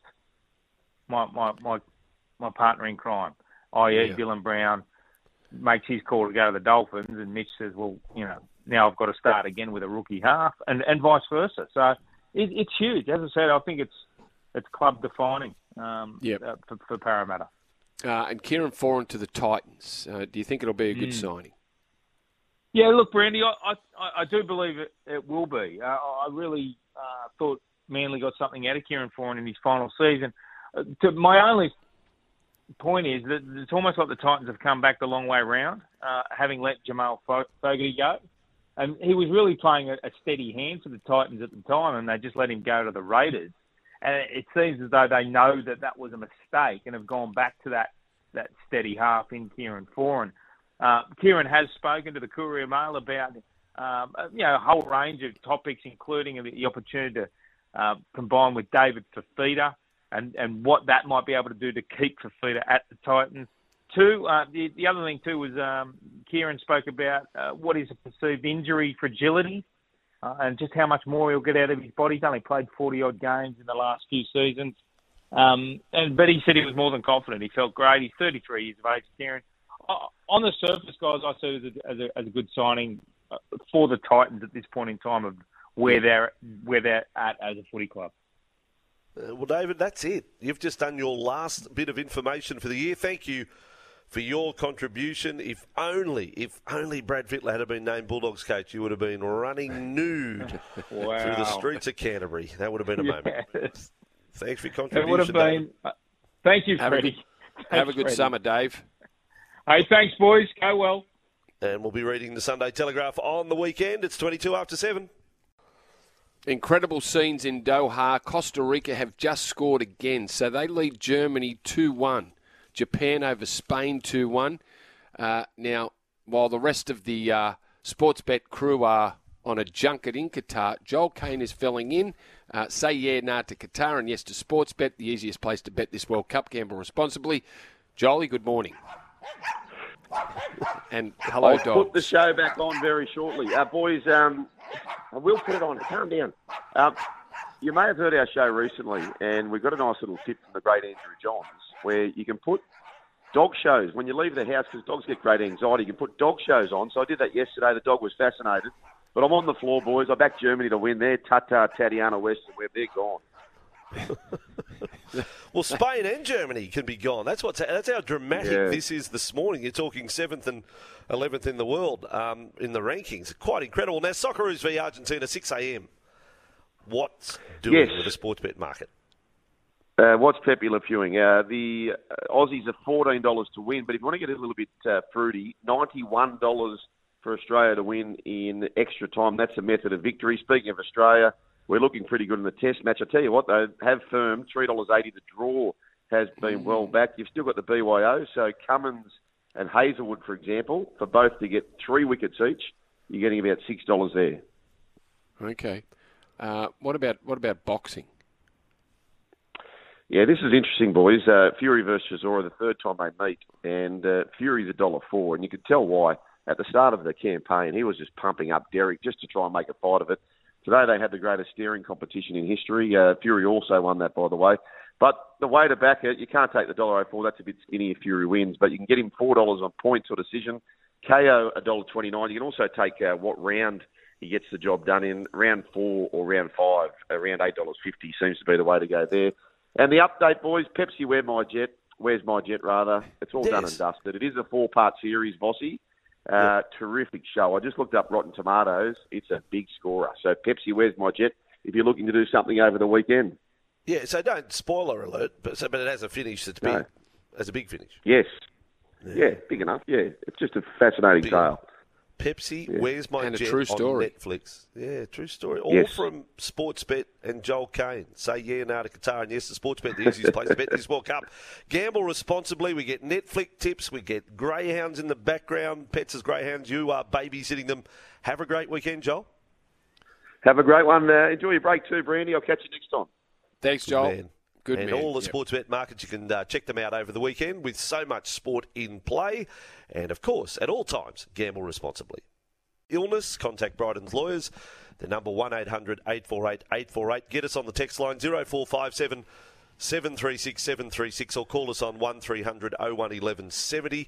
my my my, my partner in crime, that is. Yeah. Dylan Brown makes his call to go to the Dolphins, and Mitch says, well, you know, now I've got to start again with a rookie half, and, and vice versa. So it, it's huge. As I said, I think it's it's club defining um, yep. uh, for, for Parramatta. Uh, and Kieran Foran to the Titans. Uh, do you think it'll be a good mm. signing? Yeah, look, Brandy, I, I, I do believe it, it will be. Uh, I really uh, thought Manly got something out of Kieran Foran in his final season. Uh, to my only point is that it's almost like the Titans have come back the long way round, uh, having let Jamal Fogarty go. And he was really playing a, a steady hand for the Titans at the time, and they just let him go to the Raiders. And it seems as though they know that that was a mistake and have gone back to that, that steady half in Kieran Foran. Uh, Kieran has spoken to the Courier Mail about um, you know, a whole range of topics, including the, the opportunity to uh, combine with David Fifita, and, and what that might be able to do to keep Fifita at the Titans. Two, uh, the, the other thing too was um, Kieran spoke about uh, what is a perceived injury fragility uh, and just how much more he'll get out of his body. He's only played forty-odd games in the last few seasons. Um, and But he said he was more than confident. He felt great. He's thirty-three years of age, Kieran. Uh, on the surface, guys, I see it as a, as a, as a good signing uh, for the Titans at this point in time of where they're, where they're at as a footy club. Uh, well, David, that's it. You've just done your last bit of information for the year. Thank you for your contribution. If only, if only Brad Fittler had been named Bulldogs coach, you would have been running nude wow. through the streets of Canterbury. That would have been a moment. Yes. Thanks for your contribution, it would have been. Uh, thank you, have Freddie. A good, have a good Freddie. summer, Dave. Hey, thanks, boys. Go well. And we'll be reading the Sunday Telegraph on the weekend. It's twenty-two after seven. Incredible scenes in Doha. Costa Rica have just scored again, so they lead Germany two one. Japan over Spain two one. Uh, now, while the rest of the uh, Sportsbet crew are on a junket in Qatar, Joel Kane is filling in. Uh, say yeah, nah to Qatar and yes to Sportsbet, the easiest place to bet this World Cup. Gamble responsibly. Jolie, good morning. And hello, I'll Dog. put the show back on very shortly. Uh, boys, um, I will put it on. Calm down. Um, you may have heard our show recently, and we've got a nice little tip from the great Andrew Johns, where you can put dog shows when you leave the house, because dogs get great anxiety. You can put dog shows on. So I did that yesterday. The dog was fascinated. But I'm on the floor, boys. I backed Germany to win. They're Tata, Tatiana Western, where they're gone. Well, Spain and Germany can be gone. That's what's that's how dramatic yeah. this is this morning. You're talking seventh and eleventh in the world um, in the rankings. Quite incredible. Now, Socceroos v Argentina, six a.m. What's doing yes. with the sports bet market? Uh, what's Pepe Le Pewing? Uh, the uh, Aussies are fourteen dollars to win, but if you want to get a little bit uh, fruity, ninety-one dollars for Australia to win in extra time. That's a method of victory. Speaking of Australia, we're looking pretty good in the test match. I tell you what, though, have firm, three dollars eighty. The draw has been well back. You've still got the B Y O, so Cummins and Hazelwood, for example, for both to get three wickets each, you're getting about six dollars there. Okay. Uh, what about what about boxing? Yeah, this is interesting, boys. Uh, Fury versus Chisora, the third time they meet, and uh, Fury's a dollar four, and you can tell why. At the start of the campaign, he was just pumping up Derek just to try and make a fight of it. Today they had the greatest steering competition in history. Uh, Fury also won that, by the way. But the way to back it, you can't take the one dollar oh four. That's a bit skinny if Fury wins. But you can get him four dollars on points or decision. K O one dollar twenty-nine. You can also take uh, what round he gets the job done in, round four or round five. Around eight dollars fifty seems to be the way to go there. And the update, boys, Pepsi Where My Jet, Where's My Jet, rather. It's all yes. done and dusted. It is a four-part series, Vossi. Uh, yep. Terrific show. I just looked up Rotten Tomatoes. It's a big scorer. So Pepsi Where's My Jet if you're looking to do something over the weekend. Yeah, so don't spoiler alert, but so, but it has a finish that's big. No. It has a big finish. Yes. Yeah, yeah big enough. Yeah, it's just a fascinating big tale. Pepsi, yeah. Where's My and Jet a true story. on Netflix. Yeah, true story. All yes. from Sportsbet and Joel Kane. Say yeah now to Qatar and yes to Sportsbet, the easiest place to bet this World Cup. Gamble responsibly. We get Netflix tips. We get greyhounds in the background. Pets as greyhounds. You are babysitting them. Have a great weekend, Joel. Have a great one. Uh, enjoy your break too, Brandy. I'll catch you next time. Thanks, Joel. Good man. Good and man. all the yep. Sportsbet markets, you can uh, check them out over the weekend with so much sport in play. And, of course, at all times, gamble responsibly. Illness, contact Bryden's Lawyers. The number one eight hundred eight four eight eight four eight. Get us on the text line zero four five seven seven three six seven three six or call us on one three hundred oh one eleven seventy.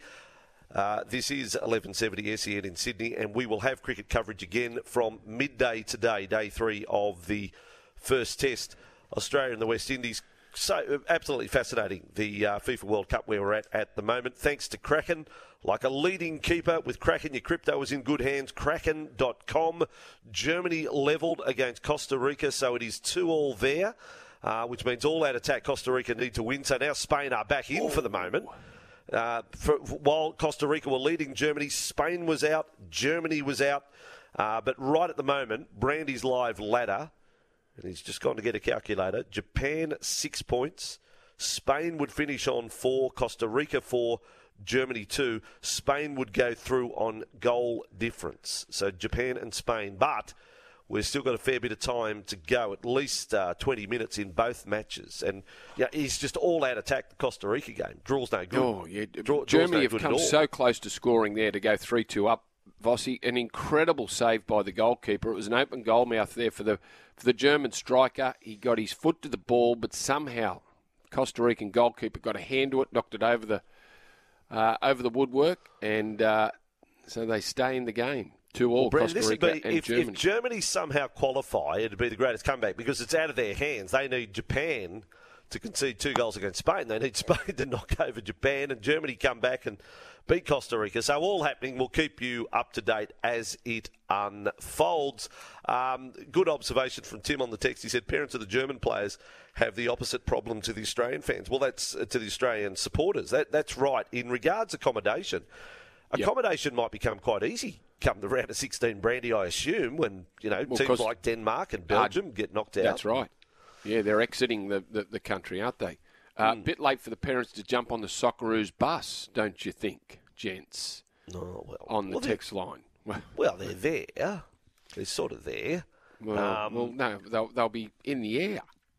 Uh, this is eleven seventy S E N in Sydney, and we will have cricket coverage again from midday today, day three of the first test. Australia and the West Indies. So absolutely fascinating, the uh, FIFA World Cup where we're at at the moment. Thanks to Kraken, like a leading keeper with Kraken, your crypto is in good hands. Kraken dot com. Germany levelled against Costa Rica, so it is two all there, uh, which means all out attack Costa Rica need to win. So now Spain are back in for the moment. Uh, for, while Costa Rica were leading Germany, Spain was out, Germany was out. Uh, but right at the moment, Brandy's live ladder. And he's just gone to get a calculator. Japan, six points. Spain would finish on four. Costa Rica, four. Germany, two. Spain would go through on goal difference. So Japan and Spain. But we've still got a fair bit of time to go, at least uh, twenty minutes in both matches. And yeah, he's just all-out attack the Costa Rica game. Draw's no good. Oh, yeah. Draw, Germany no have come so close to scoring there to go three two up. Vossi, an incredible save by the goalkeeper. It was an open goal mouth there for the for the German striker. He got his foot to the ball, but somehow Costa Rican goalkeeper got a hand to it, knocked it over the uh, over the woodwork, and uh, so they stay in the game. Two all, well, Costa Brent, Rica be, and if, Germany. If Germany somehow qualify, it'd be the greatest comeback because it's out of their hands. They need Japan to concede two goals against Spain. They need Spain to knock over Japan and Germany come back and beat Costa Rica. So all happening. We'll keep you up to date as it unfolds. Um, good observation from Tim on the text. He said parents of the German players have the opposite problem to the Australian fans. Well, that's uh, to the Australian supporters. That That's right. In regards to accommodation, accommodation yep. might become quite easy come the round of sixteen, Brandy, I assume, when you know well, teams like Denmark and Belgium uh, get knocked out. That's right. Yeah, they're exiting the, the, the country, aren't they? A uh, mm. bit late for the parents to jump on the Socceroos bus, don't you think, gents? Oh, well. On the well, text line. Well, they're there. They're sort of there. Well, um, well no, they'll, they'll be in the air.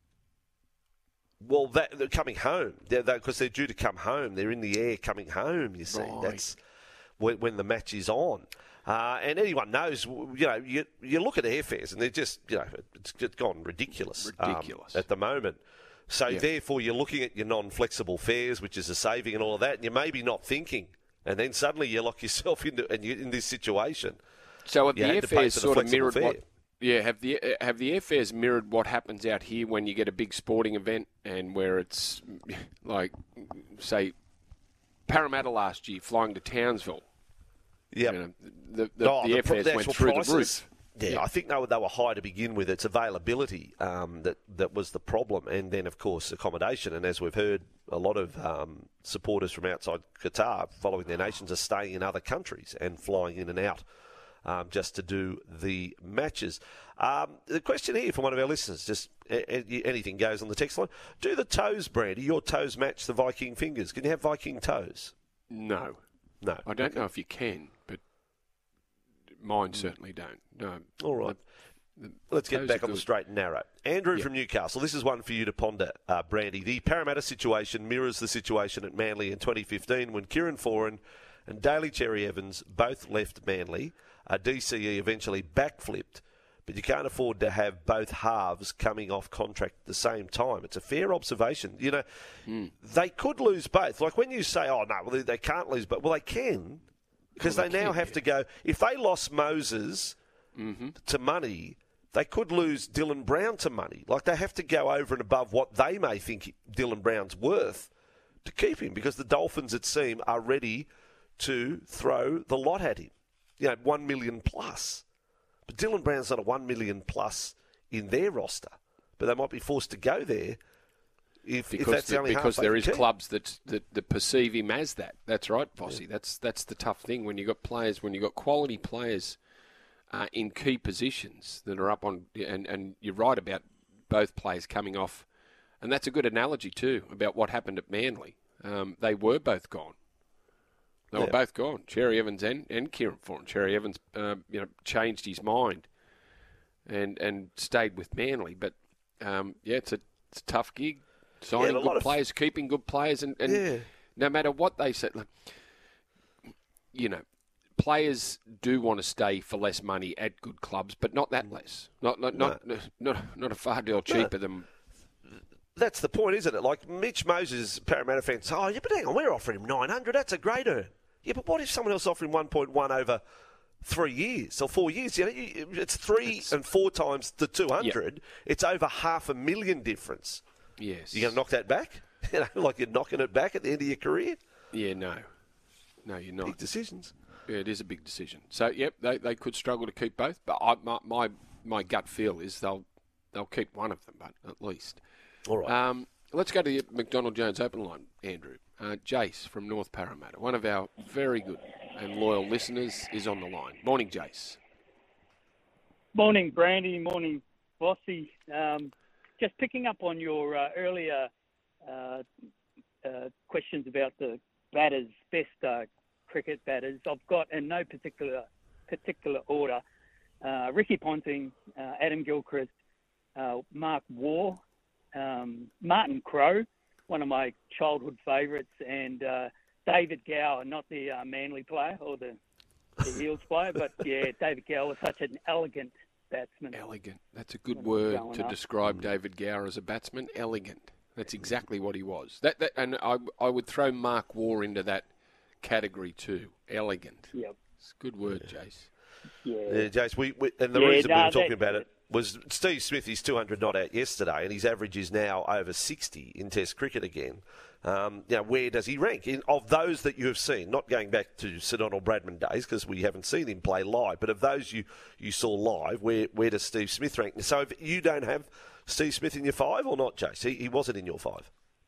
Well, that, they're coming home. Because they're, they're due to come home. They're in the air coming home, you see. Right. That's when, when the match is on. Uh, and anyone knows, you know, you you look at airfares and they're just, you know, it's just gone ridiculous. Ridiculous. Um, at the moment. So yeah. therefore you're looking at your non-flexible fares, which is a saving and all of that, and you're maybe not thinking. And then suddenly you lock yourself into and you're in this situation. So have you the airfares sort of mirrored fare. what... Yeah, have the have the airfares mirrored what happens out here when you get a big sporting event and where it's like, say, Parramatta last year flying to Townsville. Yeah, you know, the the, oh, the airfares the went through prices. the roof. Yeah, yeah, I think they were, they were high to begin with. It's availability um, that, that was the problem. And then, of course, accommodation. And as we've heard, a lot of um, supporters from outside Qatar following their nations are staying in other countries and flying in and out um, just to do the matches. Um, the question here from one of our listeners, just anything goes on the text line. Do the toes, Brandy, your toes match the Viking fingers? Can you have Viking toes? No. No. I don't okay. know if you can, but mine certainly don't. No. All right. The, the Let's get back on the straight and narrow. Andrew yep. from Newcastle, this is one for you to ponder, uh, Brandy. The Parramatta situation mirrors the situation at Manly in twenty fifteen when Kieran Foran and Daly Cherry Evans both left Manly. Uh, D C E eventually backflipped, but you can't afford to have both halves coming off contract at the same time. It's a fair observation. You know, mm. they could lose both. Like when you say, oh, no, well, they can't lose both. Well, they can, because well, they, they now can, have yeah. to go. If they lost Moses mm-hmm. to money, they could lose Dylan Brown to money. Like they have to go over and above what they may think Dylan Brown's worth to keep him, because the Dolphins, it seems, are ready to throw the lot at him. You know, one million plus. But Dylan Brown's not a one million plus in their roster. But they might be forced to go there if, because if that's the, the only because half there they is can keep. clubs that, that that perceive him as that. That's right, Vossi. Yeah. That's that's the tough thing when you got players, when you got quality players uh, in key positions that are up on, and and you're right about both players coming off, and that's a good analogy too about what happened at Manly. Um, they were both gone. They were yeah. both gone. Cherry Evans and, and Kieran Thornton. Cherry Evans, uh, you know, changed his mind and and stayed with Manly. But um, yeah, it's a, it's a tough gig. Signing yeah, good players, f- keeping good players, and, and yeah. no matter what they say, like, you know, players do want to stay for less money at good clubs, but not that less. Not not no. not, not not a far deal cheaper no. than. That's the point, isn't it? Like Mitch Moses, Parramatta fans, oh yeah, but hang on, we're offering him nine hundred. That's a great earn. Yeah, but what if someone else offered him one point one over three years or four years? You know, it's three it's, and four times the two hundred. Yep. It's over half a million difference. Yes. You're going to knock that back? You know, like you're knocking it back at the end of your career? Yeah, no. No, you're not. Big decisions. Yeah, it is a big decision. So, yep, they they could struggle to keep both, but I, my, my my gut feel is they'll they'll keep one of them, but at least. All right. Um, let's go to the McDonald Jones open line, Andrew. Uh, Jace from North Parramatta, one of our very good and loyal listeners, is on the line. Morning, Jace. Morning, Brandy. Morning, Vossi. Um, just picking up on your uh, earlier uh, uh, questions about the batters, best uh, cricket batters. I've got, in no particular particular order, uh, Ricky Ponting, uh, Adam Gilchrist, uh, Mark Waugh, um, Martin Crowe, one of my childhood favourites, and uh, David Gower, not the uh, Manly player or the, the Eels player, but yeah, David Gower was such an elegant batsman. Elegant. That's a good word to up. describe David Gower as a batsman. Elegant. That's exactly what he was. That, that and I, I would throw Mark Waugh into that category too. Elegant. Yep. It's a good word, yeah. Jace. Yeah, yeah Jace. We, we and the yeah, reason no, we were talking that, about it was Steve Smith, his two hundred not out yesterday, and his average is now over sixty in Test cricket again. Um, you know, where does he rank? In, of those that you have seen, not going back to Sir Donald Bradman days, because we haven't seen him play live, but of those you, you saw live, where, where does Steve Smith rank? So if you don't have Steve Smith in your five or not, Jace? He, he wasn't in your five.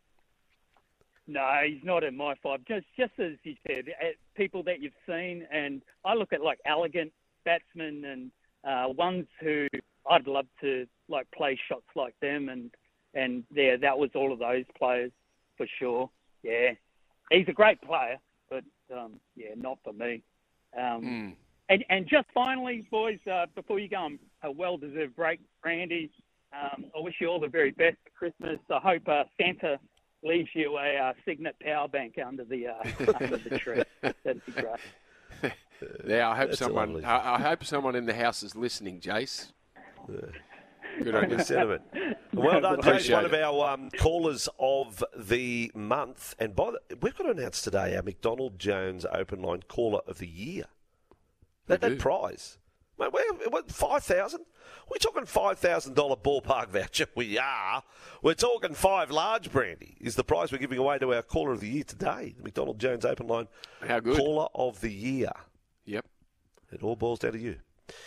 No, he's not in my five. Just just as you said, people that you've seen, and I look at like elegant batsmen and uh, ones who I'd love to like play shots like them, and and yeah, that was all of those players for sure. Yeah, he's a great player, but um, yeah, not for me. Um, mm. And and just finally, boys, uh, before you go on a well-deserved break, Randy, um, I wish you all the very best for Christmas. I hope uh, Santa leaves you a uh, Signet power bank under the uh, under the tree. That'd be great. Yeah, I hope That's someone. I, I hope someone in the house is listening, Jace. Yeah. Good on you. Sentiment. Well done, Jace. One of our um, callers of the month, and by the, we've got to announce today our McDonald Jones Open Line Caller of the Year. That, that prize, mate. We're, what, five thousand? We're talking five thousand dollar ballpark voucher. We are. We're talking five large, Brandy, is the prize we're giving away to our Caller of the Year today. The McDonald Jones Open Line How good. Caller of the Year. Yep. It all boils down to you.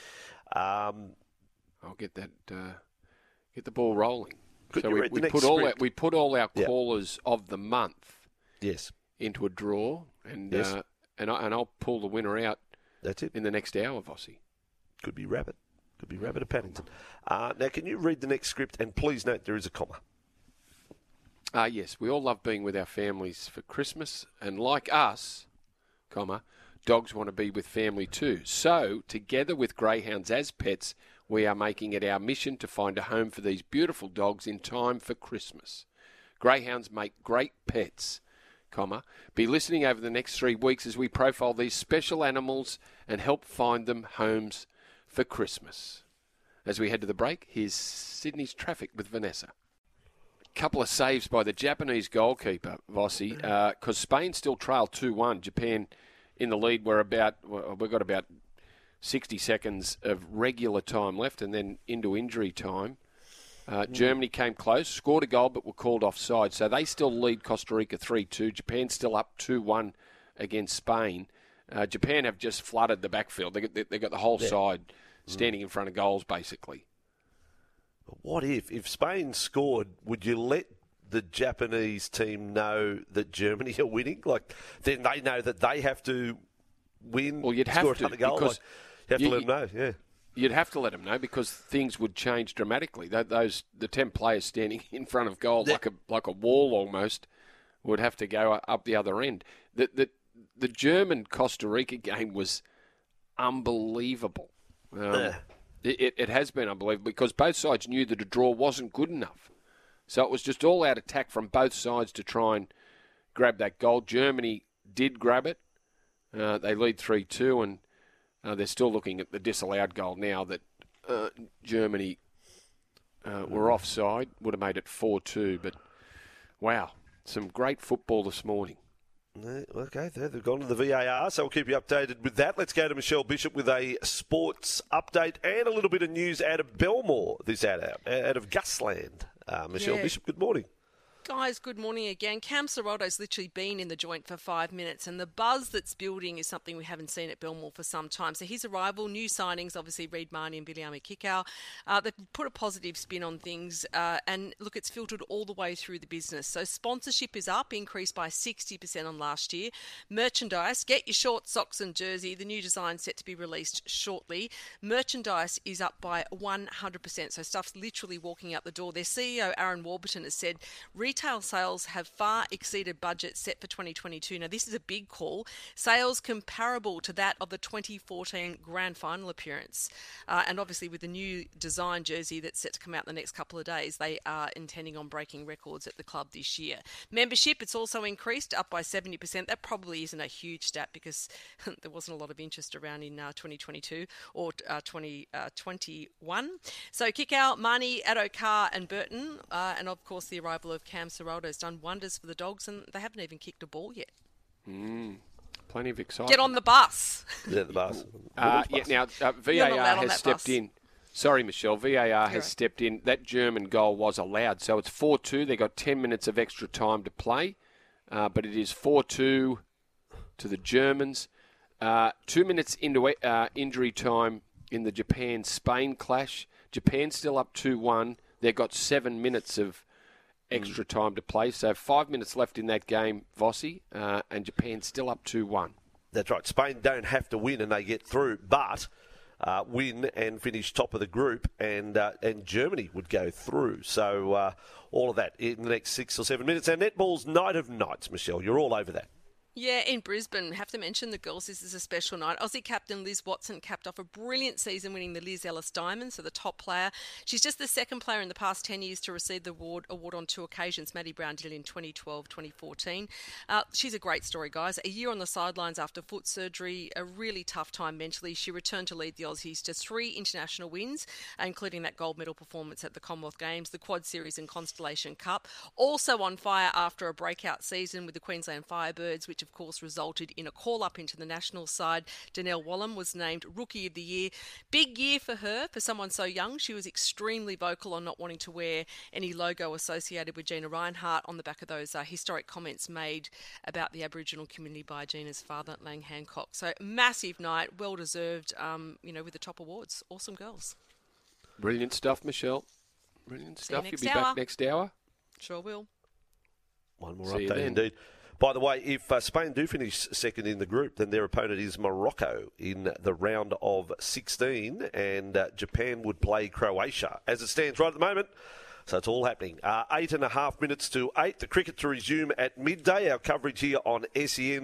Um, I'll get that. Uh, get the ball rolling. Could so you we, read the we next put all our, script? we put all our Yep. callers of the month. Yes. Into a draw, and Yes. uh, and I, and I'll pull the winner out. That's it. In the next hour, Vossi. Could be Rabbit. Could be Rabbit of Paddington. Uh, now, can you read the next script? And please note there is a comma. Ah, uh, yes. We all love being with our families for Christmas, and like us, comma, dogs want to be with family too. So, together with greyhounds as pets, we are making it our mission to find a home for these beautiful dogs in time for Christmas. Greyhounds make great pets, comma. Be listening over the next three weeks as we profile these special animals and help find them homes for Christmas. as we head to the break, here's Sydney's traffic with Vanessa. Couple of saves by the Japanese goalkeeper, Vossi, because uh, Spain still trail two one. Japan in the lead. We're about, we've got about sixty seconds of regular time left and then into injury time. Uh, mm. Germany came close, scored a goal but were called offside. So they still lead Costa Rica three two. Japan still up two one against Spain. Uh, Japan have just flooded the backfield. They got, they, they got the whole yeah. side standing mm. in front of goals, basically. What if, if Spain scored, would you let the Japanese team know that Germany are winning? Like, then they know that they have to win, well, you'd score have to, another goal? Because like, you have you, to let them know, yeah. You'd have to let them know because things would change dramatically. Those the ten players standing in front of goal yeah. like a like a wall almost would have to go up the other end. The the the German Costa Rica game was unbelievable. Um, yeah. It, it has been unbelievable because both sides knew that a draw wasn't good enough. So it was just all-out attack from both sides to try and grab that goal. Germany did grab it. Uh, they lead three two, and uh, they're still looking at the disallowed goal now that uh, Germany uh, were offside. Would have made it four two, but wow, some great football this morning. Okay, they've gone to the V A R, so we'll keep you updated with that. Let's go to Michelle Bishop with a sports update and a little bit of news out of Belmore this out, out of Gusland. Uh, Michelle yeah. Bishop, good morning. Guys, good morning again. Cam Serraldo's literally been in the joint for five minutes, and the buzz that's building is something we haven't seen at Belmore for some time. So his arrival, new signings, obviously Reid Marnie and Viliame Kikau, uh, they've put a positive spin on things, uh, and look, it's filtered all the way through the business. So sponsorship is up, increased by sixty percent on last year. Merchandise, get your shorts, socks and jersey. The new design set to be released shortly. Merchandise is up by one hundred percent, so stuff's literally walking out the door. Their C E O, Aaron Warburton, has said, retail sales have far exceeded budget set for twenty twenty-two. Now, this is a big call. Sales comparable to that of the twenty fourteen Grand Final appearance. Uh, and obviously, with the new design jersey that's set to come out in the next couple of days, they are intending on breaking records at the club this year. Membership, it's also increased, up by seventy percent. That probably isn't a huge stat because there wasn't a lot of interest around in uh, twenty twenty-two or uh, twenty twenty-one. So, Kikau, Marnie, Addo-Carr and Burton, uh, and of course the arrival of Cam Serraldo has done wonders for the Dogs, and they haven't even kicked a ball yet. Mm, plenty of excitement. Get on the bus. Yeah, the bus. Uh, yeah, now, uh, V A R has stepped bus. in. Sorry, Michelle. V A R You're has right. stepped in. That German goal was allowed. So it's four two. They got ten minutes of extra time to play, uh, but it is four two to the Germans. Uh, two minutes into uh, injury time in the Japan-Spain clash. Japan still up two one. They've got seven minutes of extra time to play. So five minutes left in that game, Vossi, uh, and Japan still up two one. That's right. Spain don't have to win and they get through, but uh, win and finish top of the group, and uh, and Germany would go through. So uh, all of that in the next six or seven minutes. And netball's night of nights, Michelle. You're all over that. Yeah, in Brisbane, have to mention the girls. This is a special night. Aussie captain Liz Watson capped off a brilliant season winning the Liz Ellis Diamond, so the top player. She's just the second player in the past ten years to receive the award, award on two occasions. Maddie Brown did it in twenty twelve, twenty fourteen. Uh, she's a great story, guys. A year on the sidelines after foot surgery, a really tough time mentally. She returned to lead the Aussies to three international wins, including that gold medal performance at the Commonwealth Games, the Quad Series and Constellation Cup. Also on fire after a breakout season with the Queensland Firebirds, which of course resulted in a call-up into the national side. Danelle Wallam was named Rookie of the Year. Big year for her, for someone so young. She was extremely vocal on not wanting to wear any logo associated with Gina Reinhart on the back of those uh, historic comments made about the Aboriginal community by Gina's father, Lang Hancock. So massive night, well-deserved, um, you know, with the top awards. Awesome girls. Brilliant stuff, Michelle. Brilliant stuff. You'll be hour. back next hour. Sure will. One more See update indeed. By the way, if uh, Spain do finish second in the group, then their opponent is Morocco in the round of sixteen, and uh, Japan would play Croatia as it stands right at the moment. So it's all happening. Uh, eight and a half minutes to eight. The cricket to resume at midday. Our coverage here on S E N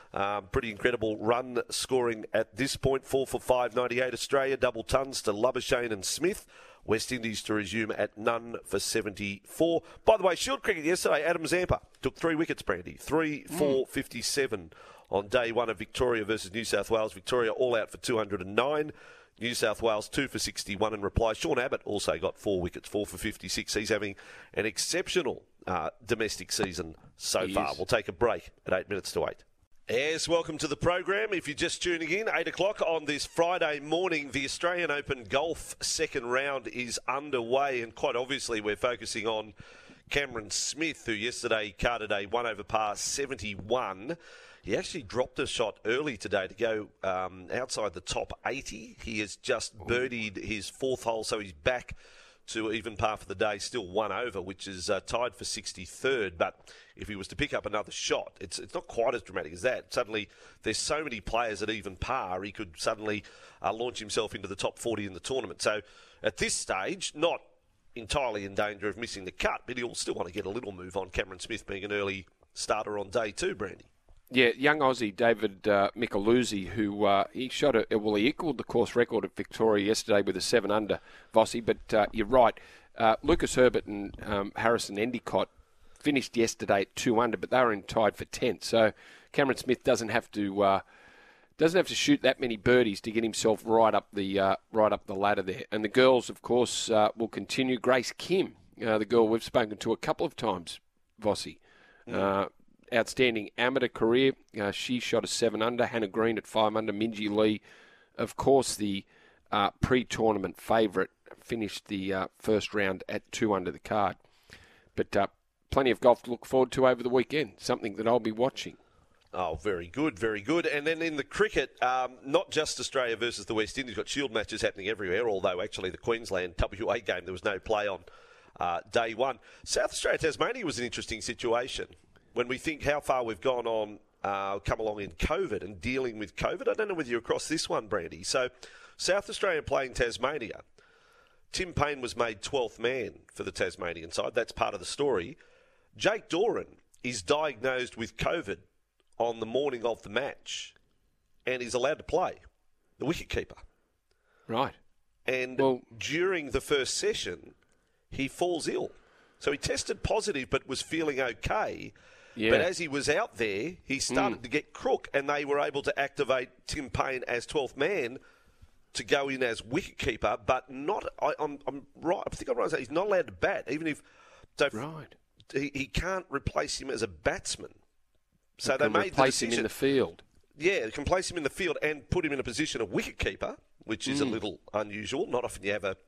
Um, pretty incredible run scoring at this point. Four for five, ninety-eight Australia. Double tons to Labuschagne and Smith. West Indies to resume at none for seventy-four. By the way, Shield cricket yesterday, Adam Zampa took three wickets, Brandy. Three, four, mm. fifty-seven on day one of Victoria versus New South Wales. Victoria all out for two hundred nine. New South Wales two for sixty-one in reply. Sean Abbott also got four wickets, four for fifty-six. He's having an exceptional uh, domestic season so he far. Is. We'll take a break at eight minutes to eight. Yes, welcome to the program. If you're just tuning in, eight o'clock on this Friday morning, the Australian Open Golf second round is underway, and quite obviously we're focusing on Cameron Smith, who yesterday carded a one over par seventy-one. He actually dropped a shot early today to go um, outside the top eighty. He has just birdied his fourth hole, so he's back to even par for the day, still one over, which is uh, tied for sixty-third. But if he was to pick up another shot, it's it's not quite as dramatic as that. Suddenly, there's so many players at even par, he could suddenly uh, launch himself into the top forty in the tournament. So at this stage, not entirely in danger of missing the cut, but he'll still want to get a little move on, Cameron Smith being an early starter on day two, Brandy. Yeah, young Aussie David uh, Micheluzzi, who uh, he shot a, well, he equalled the course record of Victoria yesterday with a seven under, Vossi. But uh, you're right, uh, Lucas Herbert and um, Harrison Endicott finished yesterday at two under, but they were in tied for tenth. So Cameron Smith doesn't have to uh, doesn't have to shoot that many birdies to get himself right up the uh, right up the ladder there. And the girls, of course, uh, will continue. Grace Kim, uh, the girl we've spoken to a couple of times, Vossi. Mm. Uh, outstanding amateur career. Uh, she shot a seven under. Hannah Green at five under. Minjee Lee, of course, the uh, pre-tournament favourite, finished the uh, first round at two under the card. But uh, plenty of golf to look forward to over the weekend, something that I'll be watching. Oh, very good, very good. And then in the cricket, um, not just Australia versus the West Indies, got Shield matches happening everywhere, although actually the Queensland W A game, there was no play on uh, day one. South Australia, Tasmania was an interesting situation. When we think how far we've gone on, uh, come along in COVID and dealing with COVID, I don't know whether you're across this one, Brandy. So, South Australia playing Tasmania. Tim Payne was made twelfth man for the Tasmanian side. That's part of the story. Jake Doran is diagnosed with COVID on the morning of the match and is allowed to play, the wicketkeeper. Right. And well, during the first session, he falls ill. So he tested positive but was feeling okay. Yeah. But as he was out there, he started mm. to get crook, and they were able to activate Tim Payne as twelfth man to go in as wicketkeeper, but not. I, I'm, I'm right. I think I'm right. He's not allowed to bat, even if. So right. He, he can't replace him as a batsman. So you they can made replace the decision, him in the field. Yeah, they can place him in the field and put him in a position of wicketkeeper, which is mm. a little unusual. Not often you have a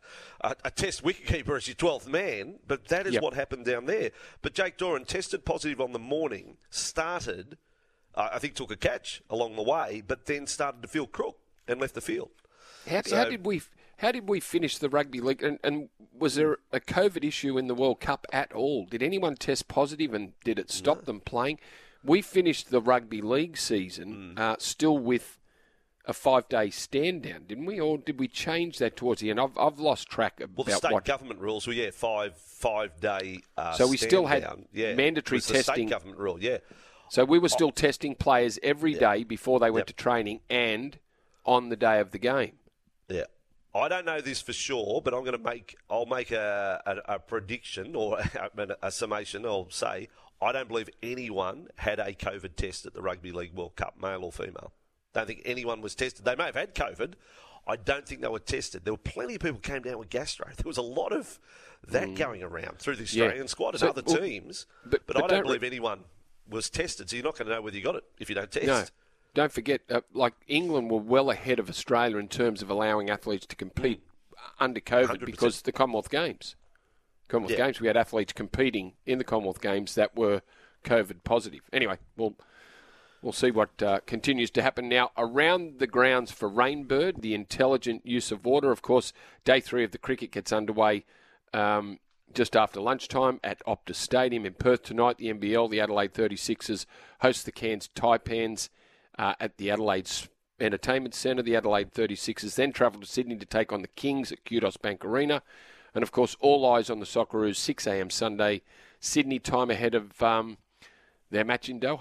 a, a test wicketkeeper as your twelfth man, but that is yep. what happened down there. But Jake Doran tested positive on the morning, started, uh, I think took a catch along the way, but then started to feel crook and left the field. How, so, how did we how did we finish the rugby league? And, and was there a COVID issue in the World Cup at all? Did anyone test positive, and did it stop no. them playing? We finished the rugby league season mm. uh, still with a five-day stand-down, didn't we? Or did we change that towards the end? I've, I've lost track of Well, the state what... government rules were, yeah, five, five-day uh, So we still had yeah. mandatory testing. testing. The state government rule, yeah. So we were still oh. testing players every yeah. day before they went yep. to training and on the day of the game. Yeah. I don't know this for sure, but I'm going to make, I'll make a, a, a prediction or a, a summation. I'll say I don't believe anyone had a COVID test at the Rugby League World Cup, male or female. Don't think anyone was tested. They may have had COVID. I don't think they were tested. There were plenty of people who came down with gastro. There was a lot of that mm. going around through the Australian yeah. squad and so, other well, teams. But, but, but I don't, don't believe re- anyone was tested, so you're not going to know whether you got it if you don't test. No. Don't forget, uh, like England were well ahead of Australia in terms of allowing athletes to compete mm. under COVID one hundred percent. Because the Commonwealth Games. Commonwealth yeah. Games, we had athletes competing in the Commonwealth Games that were COVID positive. Anyway, we'll, we'll see what uh, continues to happen now. Around the grounds for Rainbird, the intelligent use of water. Of course, day three of the cricket gets underway um, just after lunchtime at Optus Stadium in Perth tonight. The N B L, the Adelaide thirty-sixers, host the Cairns Taipans uh, at the Adelaide Entertainment Centre. The Adelaide thirty-sixers then travel to Sydney to take on the Kings at Kudos Bank Arena. And, of course, all eyes on the Socceroos, six a.m. Sunday, Sydney time ahead of um, their match in Doha